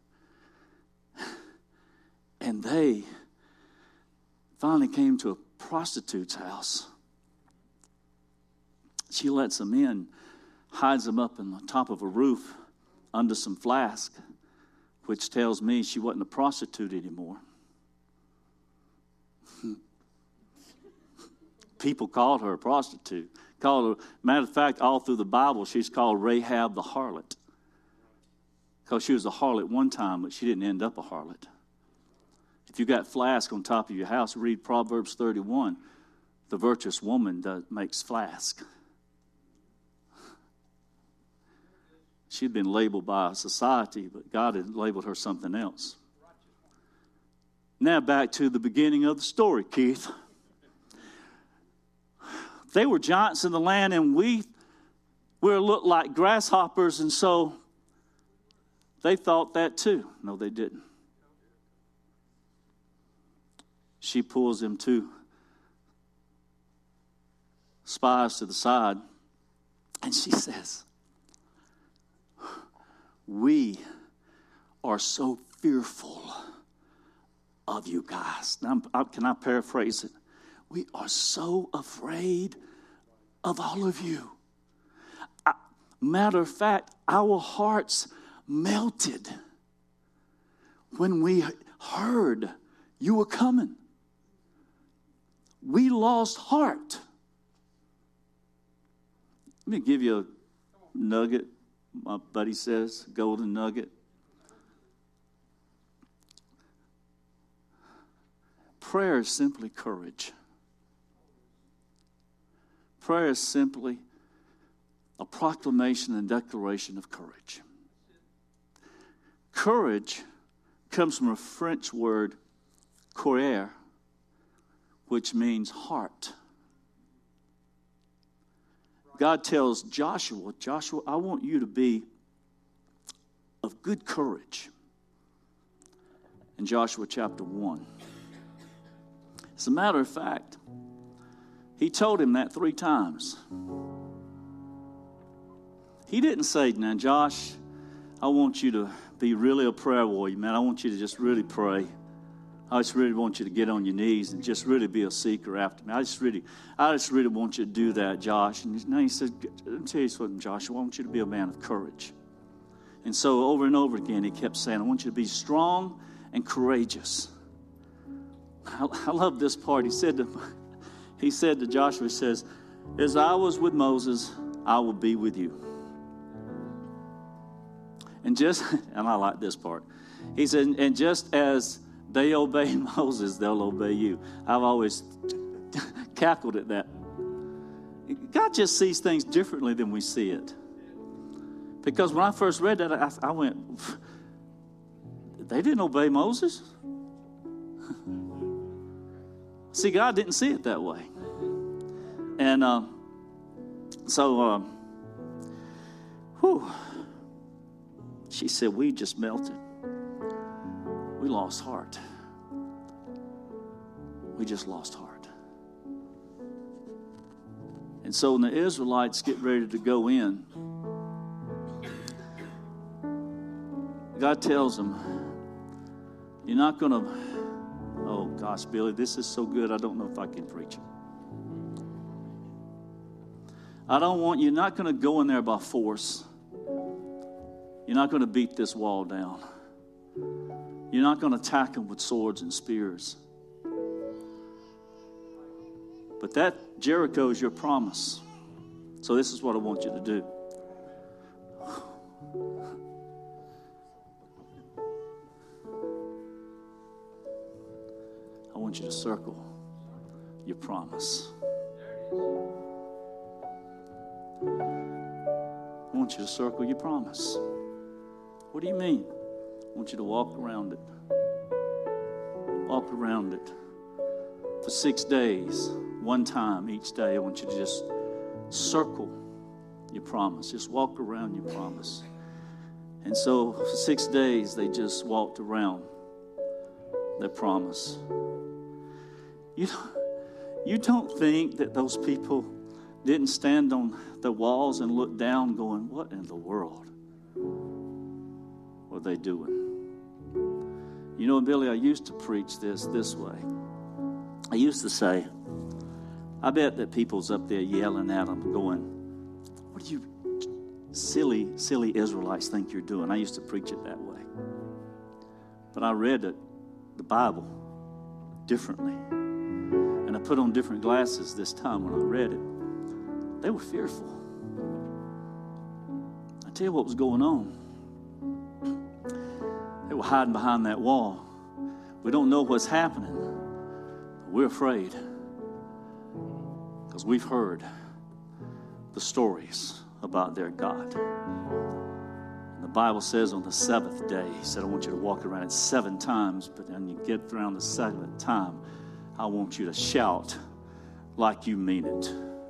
[SPEAKER 6] And they finally came to a prostitute's house. She lets them in, hides them up on the top of a roof under some flask, which tells me she wasn't a prostitute anymore. People called her a prostitute. Called her, matter of fact, all through the Bible, she's called Rahab the harlot. Because she was a harlot one time, but she didn't end up a harlot. If you got flask on top of your house, read Proverbs 31. The virtuous woman makes flask. She'd been labeled by society, but God had labeled her something else. Now back to the beginning of the story, Keith. They were giants in the land, and we looked like grasshoppers, and so they thought that too. No, they didn't. She pulls them 2 spies to the side, and she says, we are so fearful of you guys. Now, can I paraphrase it? We are so afraid of all of you. Matter of fact, our hearts melted when we heard you were coming. We lost heart. Let me give you a nugget. My buddy says, golden nugget. Prayer is simply courage. Prayer is simply a proclamation and declaration of courage. Courage comes from a French word, courir, which means heart. God tells Joshua, I want you to be of good courage. In Joshua chapter 1. As a matter of fact, he told him that 3 times. He didn't say, now, Josh, I want you to be really a prayer warrior, man. I want you to just really pray. I just really want you to get on your knees and just really be a seeker after me. I just really want you to do that, Josh. And now he said, let me tell you something, Josh. I want you to be a man of courage. And so over and over again, he kept saying, I want you to be strong and courageous. I love this part. He said to Joshua, he says, as I was with Moses, I will be with you. And I like this part. He said, and just as they obey Moses, they'll obey you. I've always cackled at that. God just sees things differently than we see it. Because when I first read that, I went, they didn't obey Moses? See, God didn't see it that way. And she said, we just melted. We lost heart. We just lost heart. And so when the Israelites get ready to go in, God tells them, you're not going to, oh gosh, Billy, this is so good, I don't know if I can preach it. You're not going to go in there by force. You're not going to beat this wall down. You're not going to attack them with swords and spears. But that Jericho is your promise. So this is what I want you to do. I want you to circle your promise. I want you to circle your promise. What do you mean? I want you to walk around it. Walk around it for 6 days, one time each day. I want you to just circle your promise. Just walk around your promise. And so for 6 days, they just walked around their promise. You don't think that those people didn't stand on the walls and look down going, what in the world were they doing? You know, Billy, I used to preach this way. I used to say, I bet that people's up there yelling at them going, what do you silly Israelites think you're doing? I used to preach it that way. But I read the Bible differently. And I put on different glasses this time when I read it. They were fearful. I tell you what was going on. They were hiding behind that wall. We don't know what's happening, but we're afraid because we've heard the stories about their God. And the Bible says on the seventh day, he said, I want you to walk around it 7 times, but when you get around the 7th time, I want you to shout like you mean it.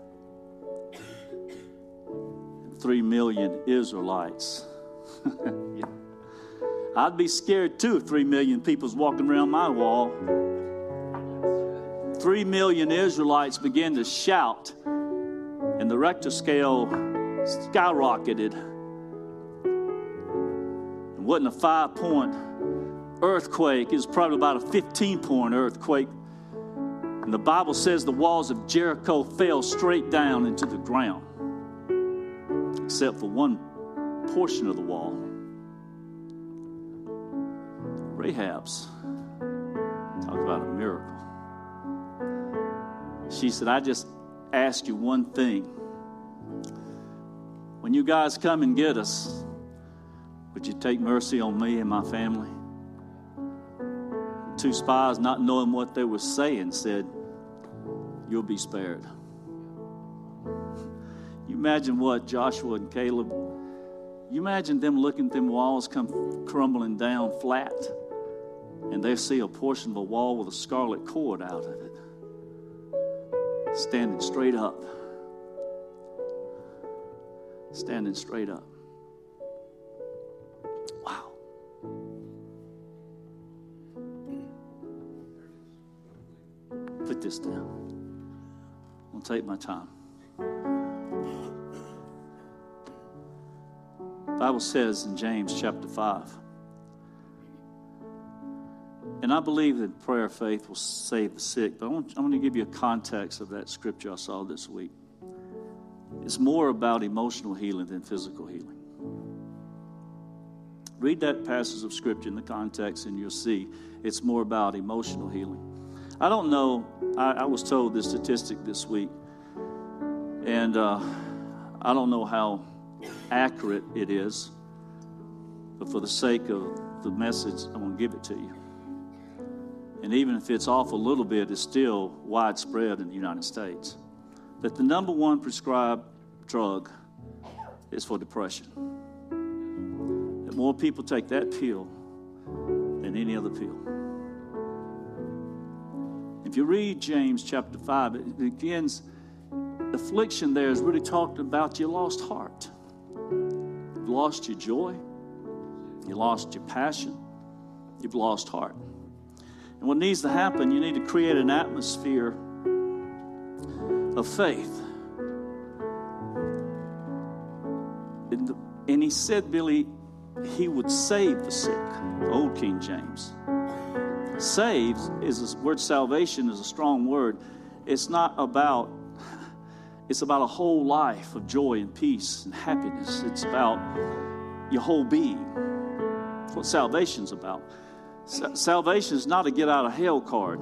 [SPEAKER 6] 3 million Israelites. I'd be scared too if 3 million people's walking around my wall. 3 million Israelites began to shout, and the Richter scale skyrocketed. It wasn't a 5-point earthquake. It was probably about a 15-point earthquake. And the Bible says the walls of Jericho fell straight down into the ground, except for one portion of the wall. Rahab's. Talk about a miracle. She said, I just ask you one thing. When you guys come and get us, would you take mercy on me and my family? 2 spies, not knowing what they were saying, said, you'll be spared. You imagine what Joshua and Caleb, you imagine them looking at them walls come crumbling down flat, and they see a portion of a wall with a scarlet cord out of it, standing straight up. Standing straight up. Wow. Put this down. I'll take my time. The Bible says in James chapter 5, and I believe that prayer of faith will save the sick, but I want to give you a context of that scripture I saw this week. It's more about emotional healing than physical healing. Read that passage of scripture in the context and you'll see it's more about emotional healing. I don't know, I was told this statistic this week, and I don't know how accurate it is, but for the sake of the message, I'm going to give it to you. And even if it's off a little bit, it's still widespread in the United States. That the number 1 prescribed drug is for depression. That more people take that pill than any other pill. If you read James chapter 5, it begins, affliction there is really talking about your lost heart. You've lost your joy. You lost your passion. You've lost heart. And what needs to happen, you need to create an atmosphere of faith. And he said, Billy, he would save the sick. Old King James. Saves is the word salvation is a strong word. It's not about, it's about a whole life of joy and peace and happiness. It's about your whole being. That's what salvation's about. Salvation is not a get out of hell card.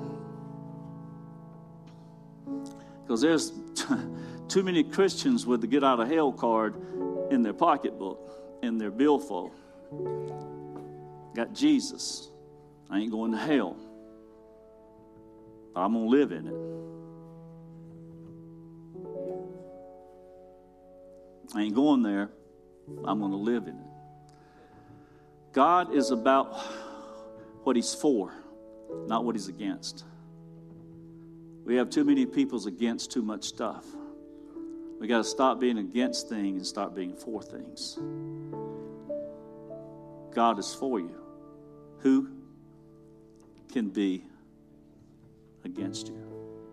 [SPEAKER 6] Because there's too many Christians with the get out of hell card in their pocketbook, in their billfold. Got Jesus. I ain't going to hell. I'm going to live in it. I ain't going there. I'm going to live in it. God is about what he's for, not what he's against. We have too many people's against too much stuff. We got to stop being against things and start being for things. God is for you. Who can be against you?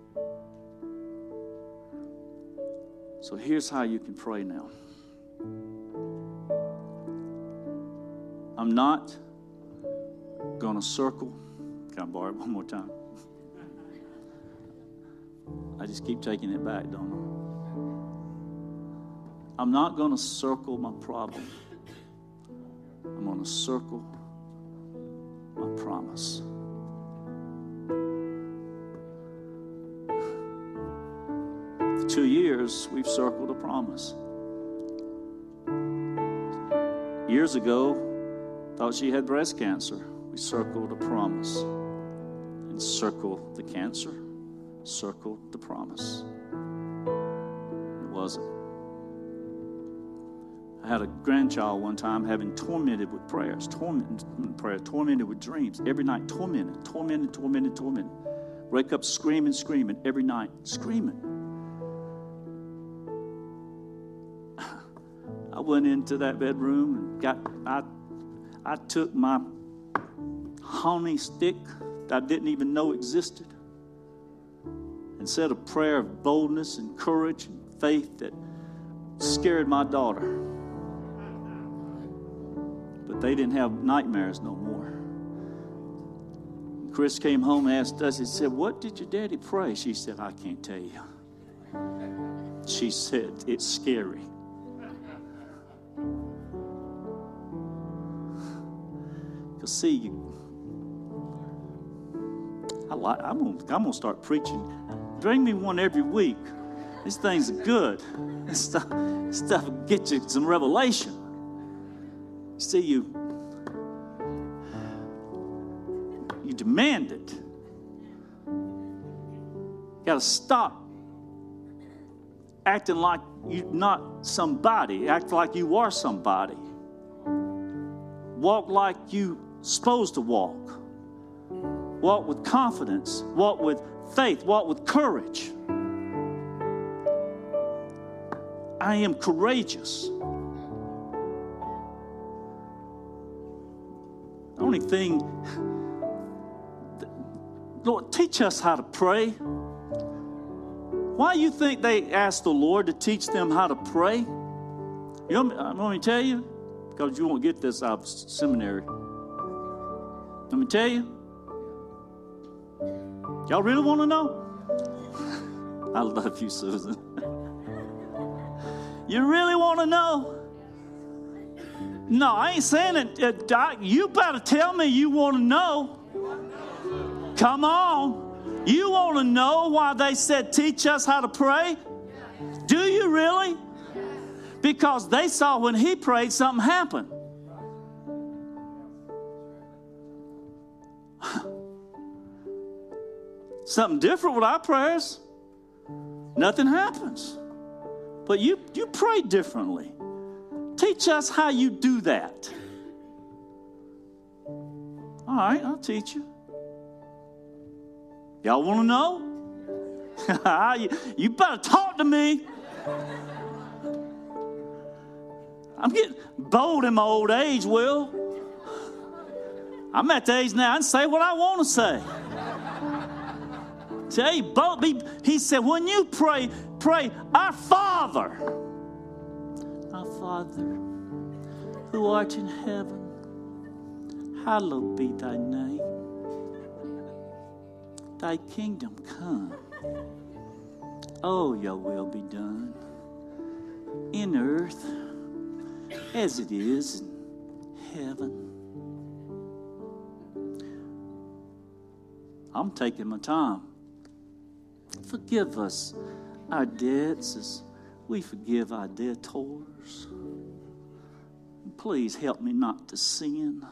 [SPEAKER 6] So here's how you can pray now. I'm not going to circle. Can I borrow it one more time? I just keep taking it back, don't I? I'm not going to circle my problem. I'm going to circle my promise. For 2 years, we've circled a promise. Years ago, thought she had breast cancer. We circled a promise. And circled the cancer, circled the promise. It wasn't. I had a grandchild one time having tormented with prayers, tormented with dreams. Every night, tormented. Wake up screaming every night, screaming. I went into that bedroom and I took my honey stick that I didn't even know existed and said a prayer of boldness and courage and faith that scared my daughter. But they didn't have nightmares no more. Chris came home and asked us, he said, "What did your daddy pray?" She said, "I can't tell you." She said, "It's scary." Because see, I'm gonna start preaching. Bring me one every week. These things are good. This stuff will get you some revelation. See, you demand it. You got to stop acting like you're not somebody. Act like you are somebody. Walk like you're supposed to walk. Walk with confidence. Walk with faith. Walk with courage. I am courageous. The only thing, Lord, teach us how to pray. Why do you think they asked the Lord to teach them how to pray? You know, let me tell you, because you won't get this out of seminary. Let me tell you. Y'all really want to know? I love you, Susan. You really want to know? No, I ain't saying it. Doc, you better tell me you want to know. Come on. You want to know why they said, teach us how to pray? Do you really? Because they saw when he prayed, something happened. Something different with our prayers. Nothing happens. But you pray differently. Teach us how you do that. All right, I'll teach you. Y'all want to know? You better talk to me. I'm getting bold in my old age, Will. I'm at the age now I can say what I want to say. Say, he said, when you pray, our Father, who art in heaven, hallowed be thy name. Thy kingdom come. Oh, your will be done in earth as it is in heaven. I'm taking my time. Forgive us our debts as we forgive our debtors. Please help me not to sin.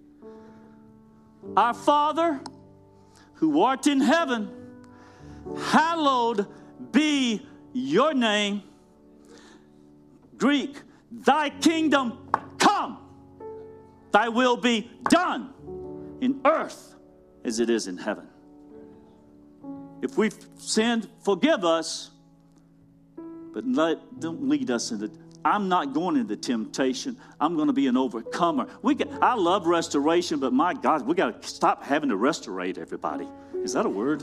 [SPEAKER 6] Our Father, who art in heaven, hallowed be your name. Greek, thy kingdom come. Thy will be done in earth as it is in heaven. If we've sinned, forgive us, but don't lead us into. I'm not going into temptation. I'm going to be an overcomer. I love restoration, but my God, we got to stop having to restorate everybody. Is that a word?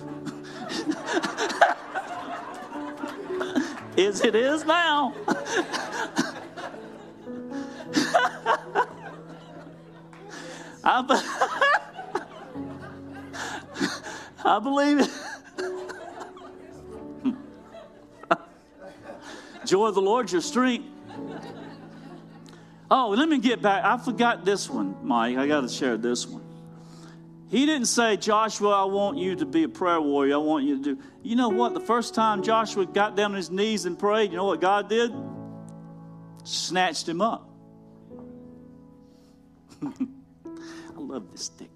[SPEAKER 6] As it is now. I believe it. Joy of the Lord, your strength. Oh, let me get back. I forgot this one, Mike. I got to share this one. He didn't say, Joshua, I want you to be a prayer warrior. I want you to do. You know what? The first time Joshua got down on his knees and prayed, you know what God did? Snatched him up. I love this stick.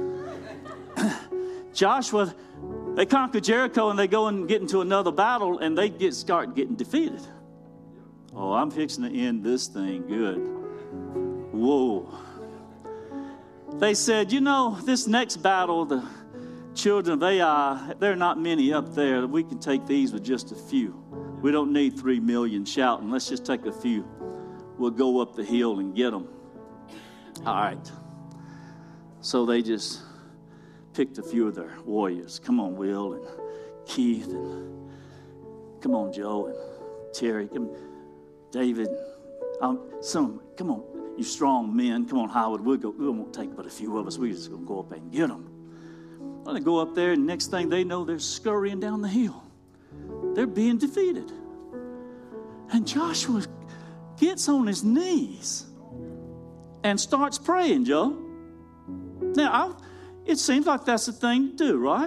[SPEAKER 6] Joshua, they conquer Jericho and they go and get into another battle and they start getting defeated. Oh, I'm fixing to end this thing good. Whoa. They said, you know, this next battle, the children of Ai, there are not many up there. We can take these with just a few. We don't need 3 million shouting. Let's just take a few. We'll go up the hill and get them. All right. So they just picked a few of their warriors. Come on, Will and Keith, and come on, Joe and Terry, David. Come on, you strong men. Come on, Howard. We won't take but a few of us. We're just going to go up there and get them. Well, they go up there, and next thing they know, they're scurrying down the hill. They're being defeated. And Joshua gets on his knees and starts praying, Joe. Now, it seems like that's the thing to do, right?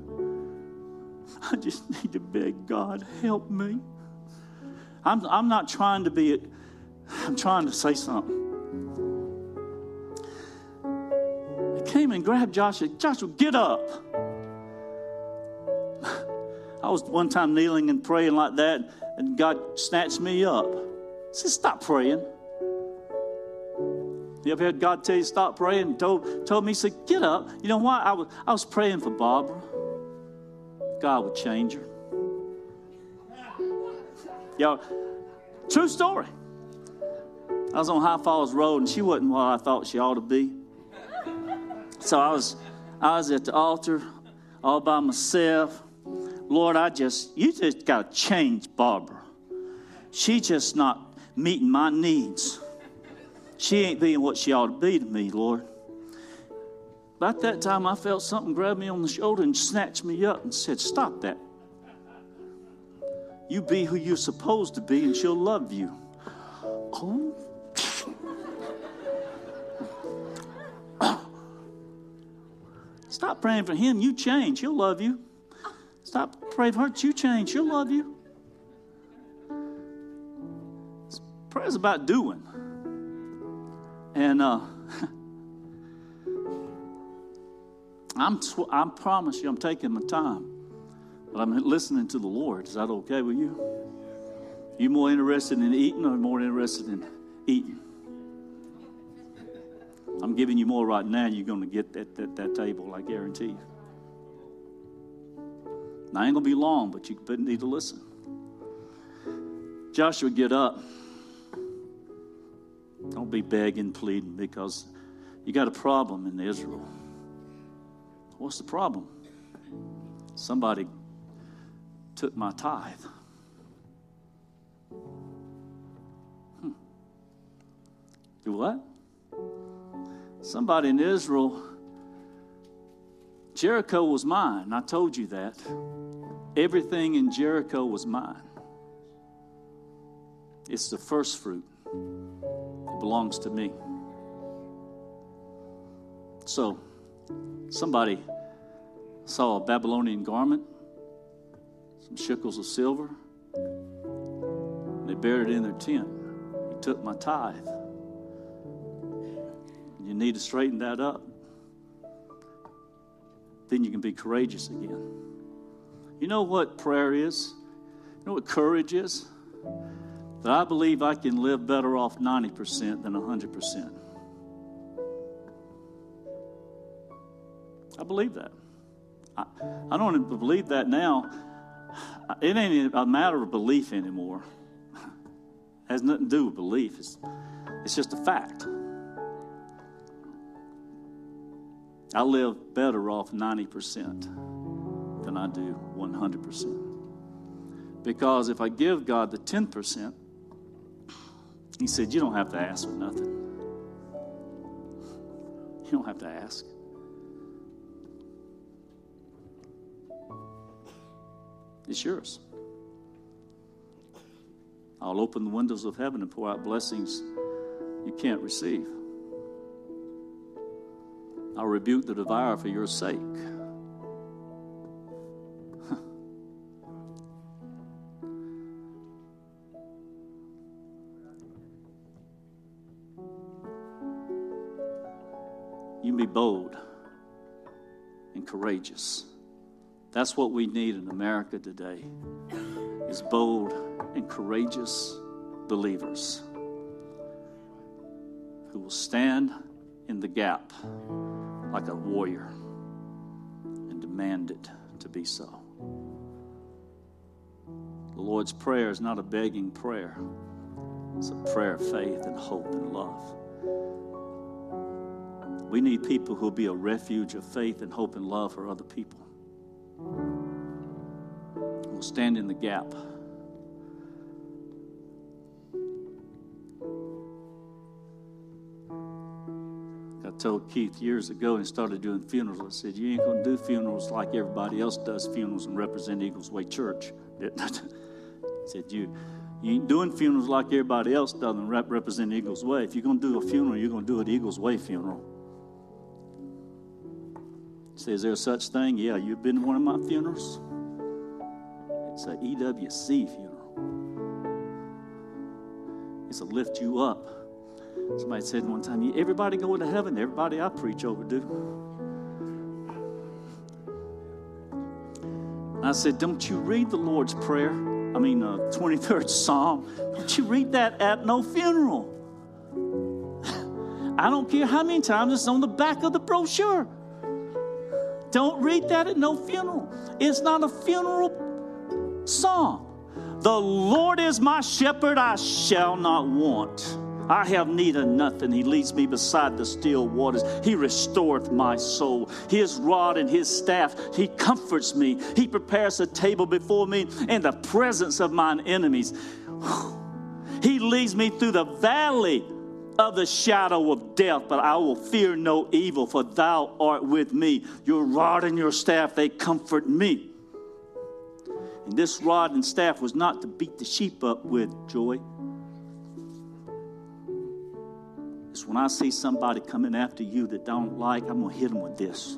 [SPEAKER 6] I just need to beg God, help me. I'm not trying to be, I'm trying to say something. I came and grabbed Joshua. Joshua, get up. I was one time kneeling and praying like that, and God snatched me up. He said, stop praying. You ever heard God tell you stop praying? And told me, he said, get up. You know why? I was praying for Barbara. God would change her. Y'all, true story. I was on High Falls Road, and she wasn't what I thought she ought to be. So I was at the altar all by myself. Lord, you just got to change Barbara. She just not meeting my needs. She ain't being what she ought to be to me, Lord. About that time, I felt something grab me on the shoulder and snatched me up and said, stop that. You be who you're supposed to be, and she'll love you. Oh. Stop praying for him. You change. He'll love you. Stop praying for her. You change. She'll love you. Prayer's about doing. And I promise you, I'm taking my time. But I'm listening to the Lord. Is that okay with you? You more interested in eating or more interested in eating? I'm giving you more right now. You're going to get that table, I guarantee you. Now, I ain't going to be long, but you need to listen. Joshua, get up. Don't be begging, pleading, because you got a problem in Israel. What's the problem? Somebody took my tithe. Do what? Somebody in Israel, Jericho was mine. I told you that. Everything in Jericho was mine. It's the first fruit. It belongs to me. So, somebody saw a Babylonian garment, some shekels of silver, and they buried it in their tent. He took my tithe. You need to straighten that up. Then you can be courageous again. You know what prayer is? You know what courage is? That I believe I can live better off 90% than 100%. I believe that. I don't even believe that now. It ain't a matter of belief anymore. It has nothing to do with belief. It's just a fact. I live better off 90% than I do 100%. Because if I give God the 10%, He said, you don't have to ask for nothing. You don't have to ask. It's yours. I'll open the windows of heaven and pour out blessings you can't receive. I'll rebuke the devourer for your sake. You can be bold and courageous. That's what we need in America today, is bold and courageous believers who will stand in the gap like a warrior and demand it to be so. The Lord's Prayer is not a begging prayer. It's a prayer of faith and hope and love. We need people who will be a refuge of faith and hope and love for other people. We'll stand in the gap. I told Keith years ago when he started doing funerals, I said, you ain't going to do funerals like everybody else does funerals and represent Eagles Way Church. He said, you ain't doing funerals like everybody else does and represent Eagles Way. If you're going to do a funeral, you're going to do an Eagles Way funeral. He said, is there such thing? Yeah, you've been to one of my funerals? It's an EWC funeral. It's to lift you up. Somebody said one time, everybody go into heaven, everybody I preach over do. I said, don't you read the Lord's Prayer? 23rd Psalm. Don't you read that at no funeral? I don't care how many times it's on the back of the brochure. Don't read that at no funeral. It's not a funeral song. The Lord is my shepherd, I shall not want. I have need of nothing. He leads me beside the still waters. He restoreth my soul. His rod and his staff, he comforts me. He prepares a table before me in the presence of mine enemies. He leads me through the valley of the shadow of death, but I will fear no evil, for thou art with me. Your rod and your staff, they comfort me. And this rod and staff was not to beat the sheep up with, Joy. It's when I see somebody coming after you that don't like, I'm going to hit them with this.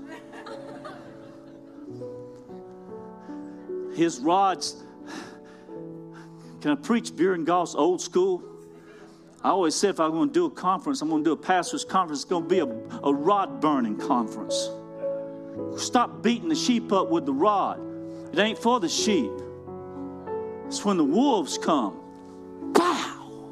[SPEAKER 6] His rods. Can I preach Buren Goss old school? I always said if I'm going to do a conference, I'm going to do a pastor's conference, it's going to be a rod burning conference. Stop beating the sheep up with the rod. It ain't for the sheep. It's when the wolves come. Pow!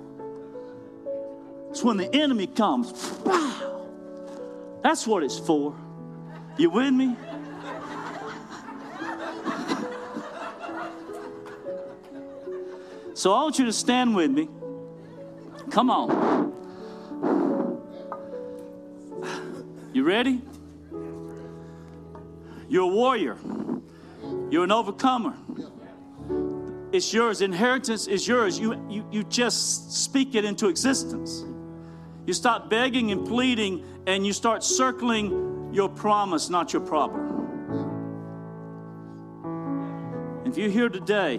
[SPEAKER 6] It's when the enemy comes. Pow! That's what it's for. You with me? So I want you to stand with me. Come on. You ready? You're a warrior. You're an overcomer. it's yours. Inheritance is yours. You just speak it into existence. You stop begging and pleading, and you start circling your promise, not your problem. If you're here today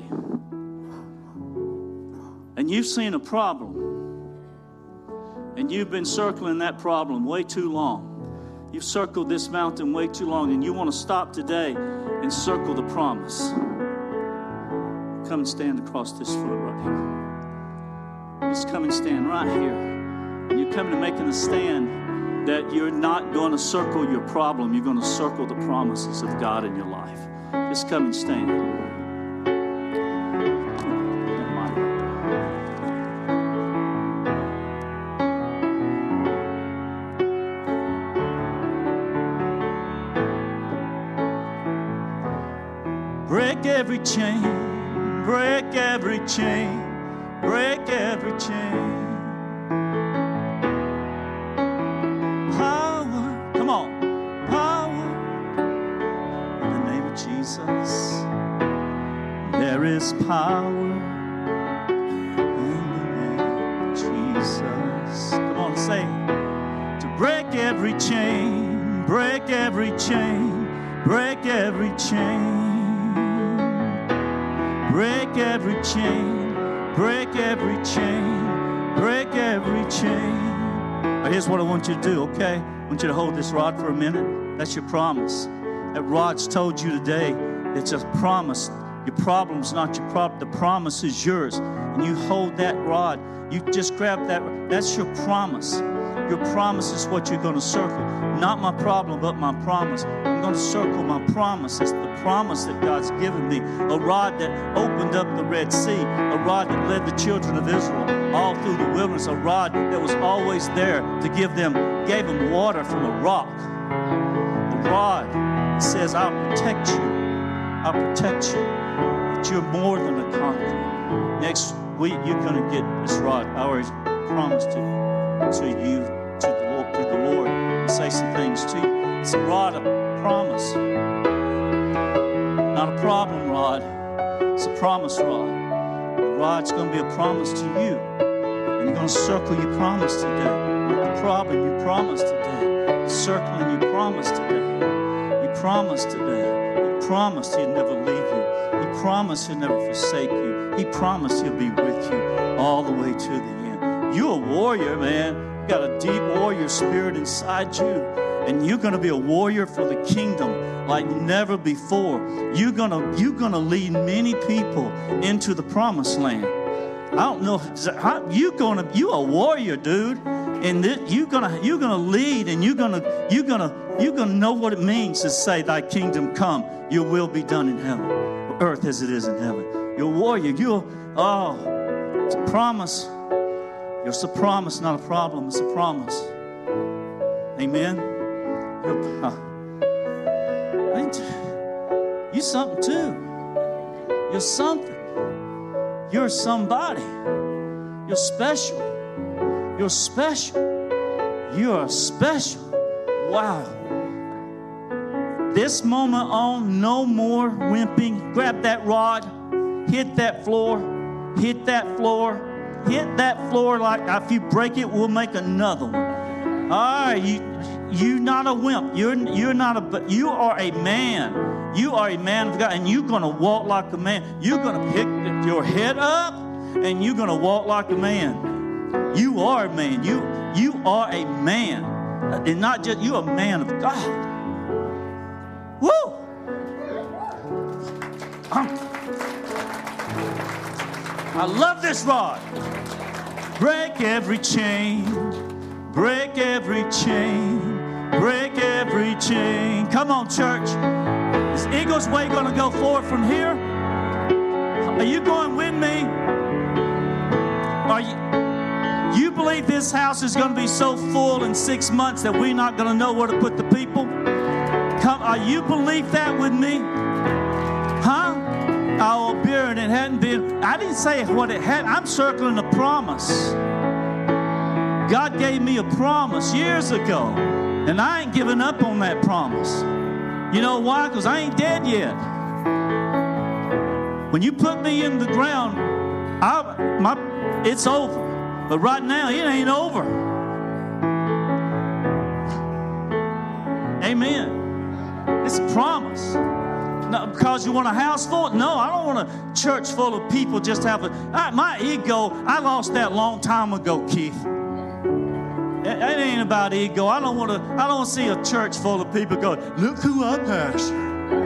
[SPEAKER 6] and you've seen a problem and you've been circling that problem way too long, you've circled this mountain way too long, and you want to stop today and circle the promise, come and stand across this foot right here. Just come and stand right here. And you're coming to making a stand that you're not going to circle your problem. You're going to circle the promises of God in your life. Just come and stand. Break every chain, break every chain, break every chain. Power, come on, power in the name of Jesus. There is power in the name of Jesus. Come on, say it. To break every chain, break every chain, break every chain. Break every chain, break every chain, break every chain. Now here's what I want you to do, okay? I want you to hold this rod for a minute. That's your promise. That rod's told you today, it's a promise. Your problem's not your problem. The promise is yours. And you hold that rod. You just grab that. That's your promise. Your promise is what you're going to circle. Not my problem, but my promise. I'm going to circle my promise. It's the promise that God's given me. A rod that opened up the Red Sea. A rod that led the children of Israel all through the wilderness. A rod that was always there to gave them water from a rock. The rod says, I'll protect you. I'll protect you. That you're more than a conqueror. Next week, you're going to get this rod. I already promised to you, to the Lord, and say some things to you. It's a rod of promise. Not a problem rod. It's a promise rod. The rod's going to be a promise to you. And you're going to circle your promise today. Not the problem, you promise today. Circling your promise today. You promise today. You promised He'd never leave you. He promised He'll never forsake you. He promised He'll be with you all the way to the end. You're a warrior, man. You got a deep warrior spirit inside you. And you're going to be a warrior for the kingdom like never before. You're gonna lead many people into the promised land. I don't know you're a warrior, dude. And you're gonna lead, and you're gonna know what it means to say, "Thy kingdom come, your will be done in heaven, earth as it is in heaven." You're a warrior. It's a promise. It's a promise, not a problem. It's a promise. Amen. You're something too. You're something. You're somebody. You're special. You're special. You're special. Wow. This moment on, no more wimping. Grab that rod. Hit that floor. Hit that floor. Hit that floor like if you break it, we'll make another one. All right, you're not a wimp. You are a man. You are a man of God, and you're going to walk like a man. You're going to pick your head up, and you're going to walk like a man. You are a man. You are a man. And not just, you're a man of God. Woo! I love this rod. Break every chain. Break every chain. Break every chain. Come on, church. Is Eagles Way going to go forward from here? Are you going with me? You believe this house is going to be so full in 6 months that we're not going to know where to put the people? You believe that with me? Huh? Oh, beer, and it hadn't been. I didn't say what it had. I'm circling a promise. God gave me a promise years ago, and I ain't giving up on that promise. You know why? Because I ain't dead yet. When you put me in the ground, it's over. But right now, it ain't over. Amen. It's a promise. Not because you want a house full? No, I don't want a church full of people just have my ego, I lost that long time ago, Keith. It ain't about ego. I don't want to see a church full of people going, look who I pastor.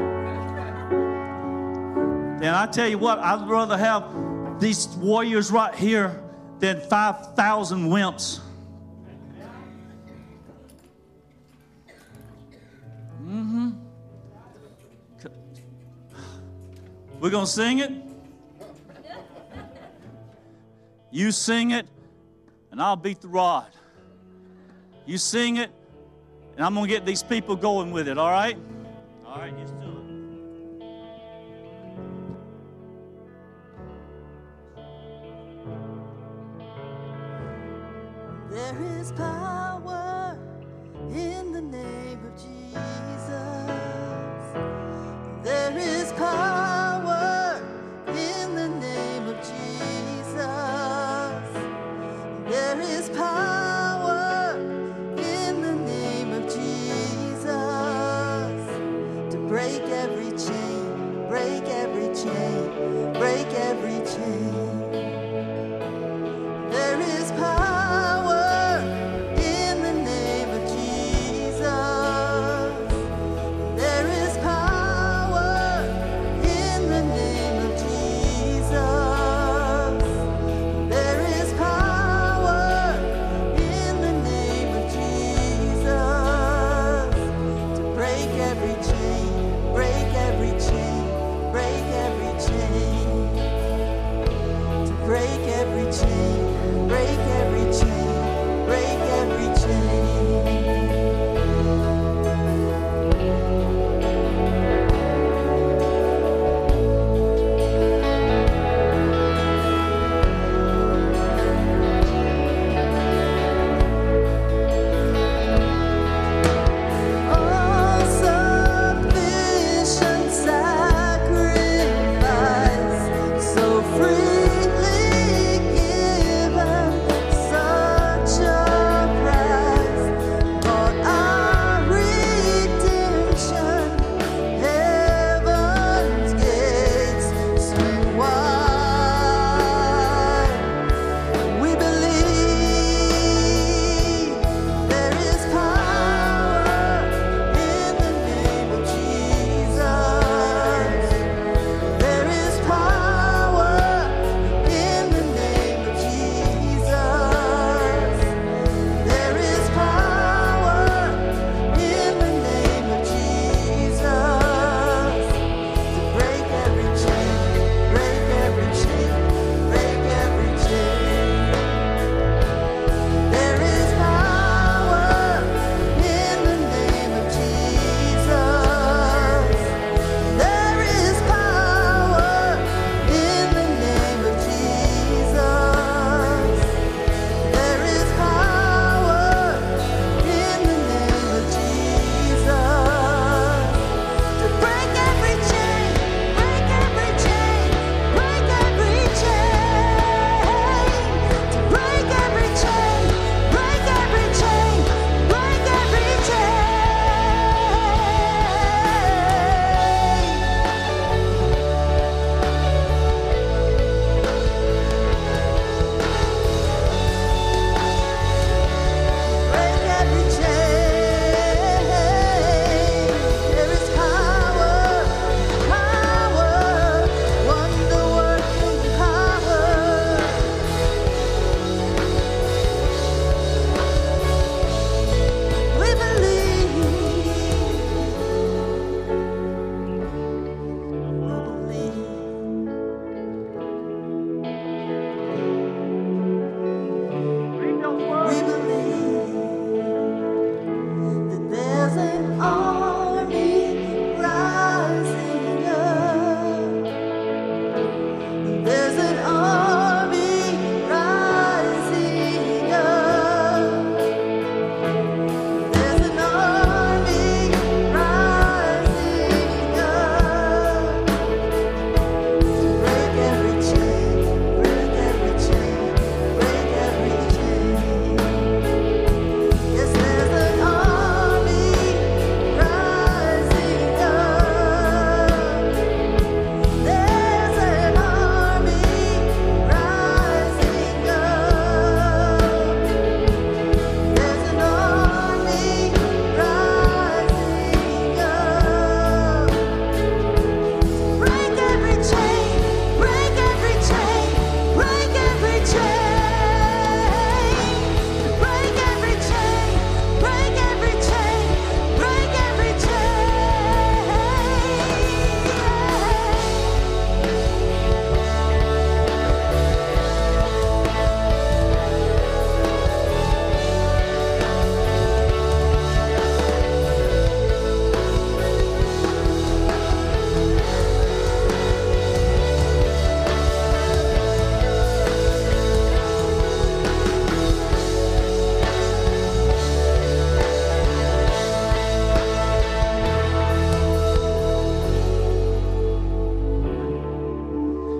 [SPEAKER 6] And I tell you what, I'd rather have these warriors right here than 5,000 wimps. We're going to sing it. You sing it, and I'll beat the rod. You sing it, and I'm going to get these people going with it, all right? All right, just do it.
[SPEAKER 2] There is power in the name of Jesus. There is power in the name of Jesus. There is power in the name of Jesus to break every chain, break every chain, break every chain. There is power in the name of Jesus.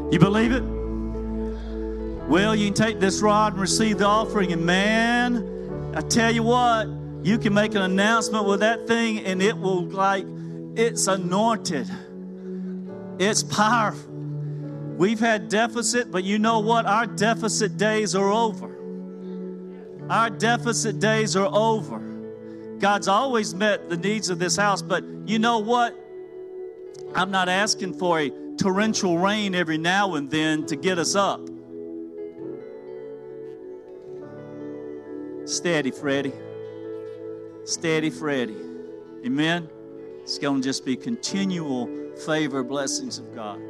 [SPEAKER 6] You believe it? Well, you can take this rod and receive the offering, and man, I tell you what, you can make an announcement with that thing, and it will, it's anointed. It's powerful. We've had deficit, but you know what? Our deficit days are over. Our deficit days are over. God's always met the needs of this house, but you know what? I'm not asking for a torrential rain every now and then to get us up. Steady, Freddie. Steady, Freddie. Amen? It's going to just be continual favor, blessings of God.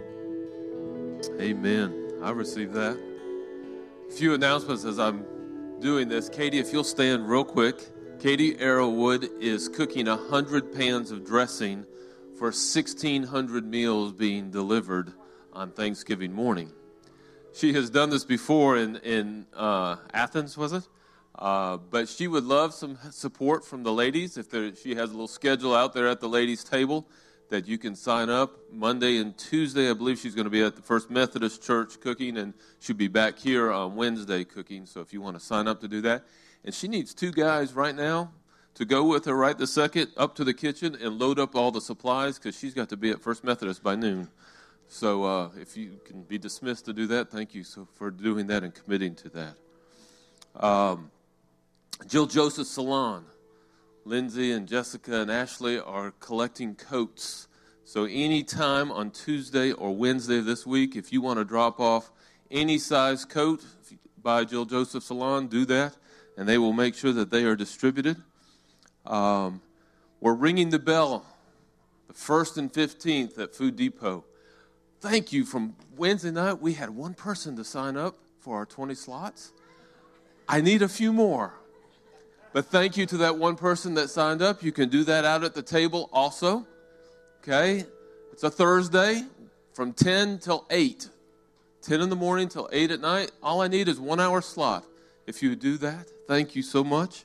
[SPEAKER 7] Amen. I receive that. A few announcements as I'm doing this. Katie, if you'll stand real quick. Katie Arrowwood is cooking 100 pans of dressing for 1,600 meals being delivered on Thanksgiving morning. She has done this before in Athens, was it? But she would love some support from the ladies. She has a little schedule out there at the ladies' table that you can sign up. Monday and Tuesday, I believe she's going to be at the First Methodist Church cooking, and she'll be back here on Wednesday cooking, so if you want to sign up to do that. And she needs 2 guys right now to go with her right this second up to the kitchen and load up all the supplies because she's got to be at First Methodist by noon. So if you can be dismissed to do that, thank you for doing that and committing to that. Jill Joseph Salon. Lindsay and Jessica and Ashley are collecting coats. So anytime on Tuesday or Wednesday this week, if you want to drop off any size coat by Jill Joseph Salon, do that, and they will make sure that they are distributed. We're ringing the bell, the 1st and 15th at Food Depot. Thank you. From Wednesday night, we had 1 person to sign up for our 20 slots. I need a few more. But thank you to that 1 person that signed up. You can do that out at the table also. Okay? It's a Thursday from 10 till 8. 10 in the morning till 8 at night. All I need is 1 hour slot. If you do that, thank you so much.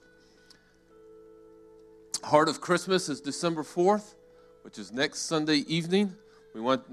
[SPEAKER 7] Heart of Christmas is December 4th, which is next Sunday evening. We got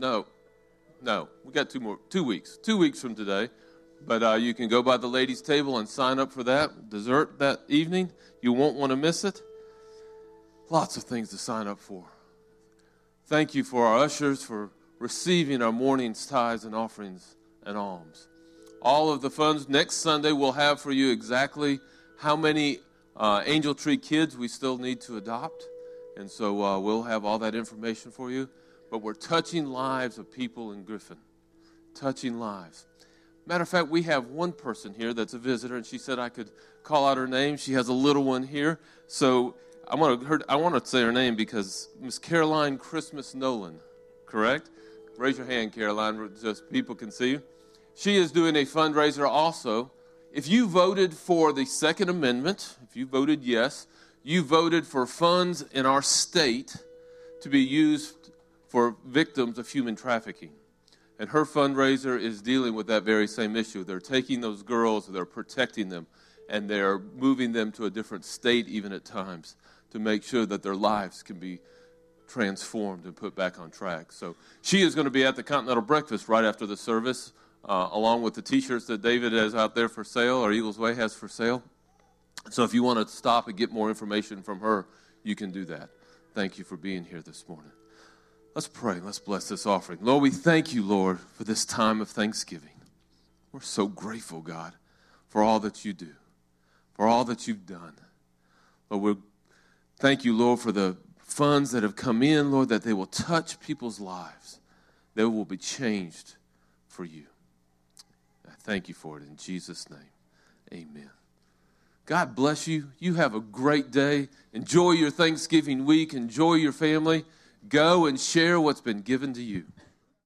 [SPEAKER 7] 2 weeks. 2 weeks from today. But you can go by the ladies' table and sign up for that dessert that evening. You won't want to miss it. Lots of things to sign up for. Thank you for our ushers for receiving our morning's tithes and offerings and alms. All of the funds next Sunday we'll have for you exactly how many Angel Tree kids we still need to adopt. And so we'll have all that information for you. But we're touching lives of people in Griffin. Touching lives. Matter of fact, we have 1 person here that's a visitor, and she said I could call out her name. She has a little one here. So I want to say her name because Miss Caroline Christmas Nolan, correct? Raise your hand, Caroline, just people can see you. She is doing a fundraiser also. If you voted for the Second Amendment, if you voted yes, you voted for funds in our state to be used for victims of human trafficking. And her fundraiser is dealing with that very same issue. They're taking those girls, they're protecting them, and they're moving them to a different state even at times to make sure that their lives can be transformed and put back on track. So she is going to be at the Continental Breakfast right after the service, along with the T-shirts that David has out there for sale, or Eagles Way has for sale. So if you want to stop and get more information from her, you can do that. Thank you for being here this morning. Let's pray. Let's bless this offering. Lord, we thank you, Lord, for this time of Thanksgiving. We're so grateful, God, for all that you do, for all that you've done. Lord, we thank you, Lord, for the funds that have come in, Lord, that they will touch people's lives. They will be changed for you. I thank you for it in Jesus' name. Amen. God bless you. You have a great day. Enjoy your Thanksgiving week. Enjoy your family. Go and share what's been given to you.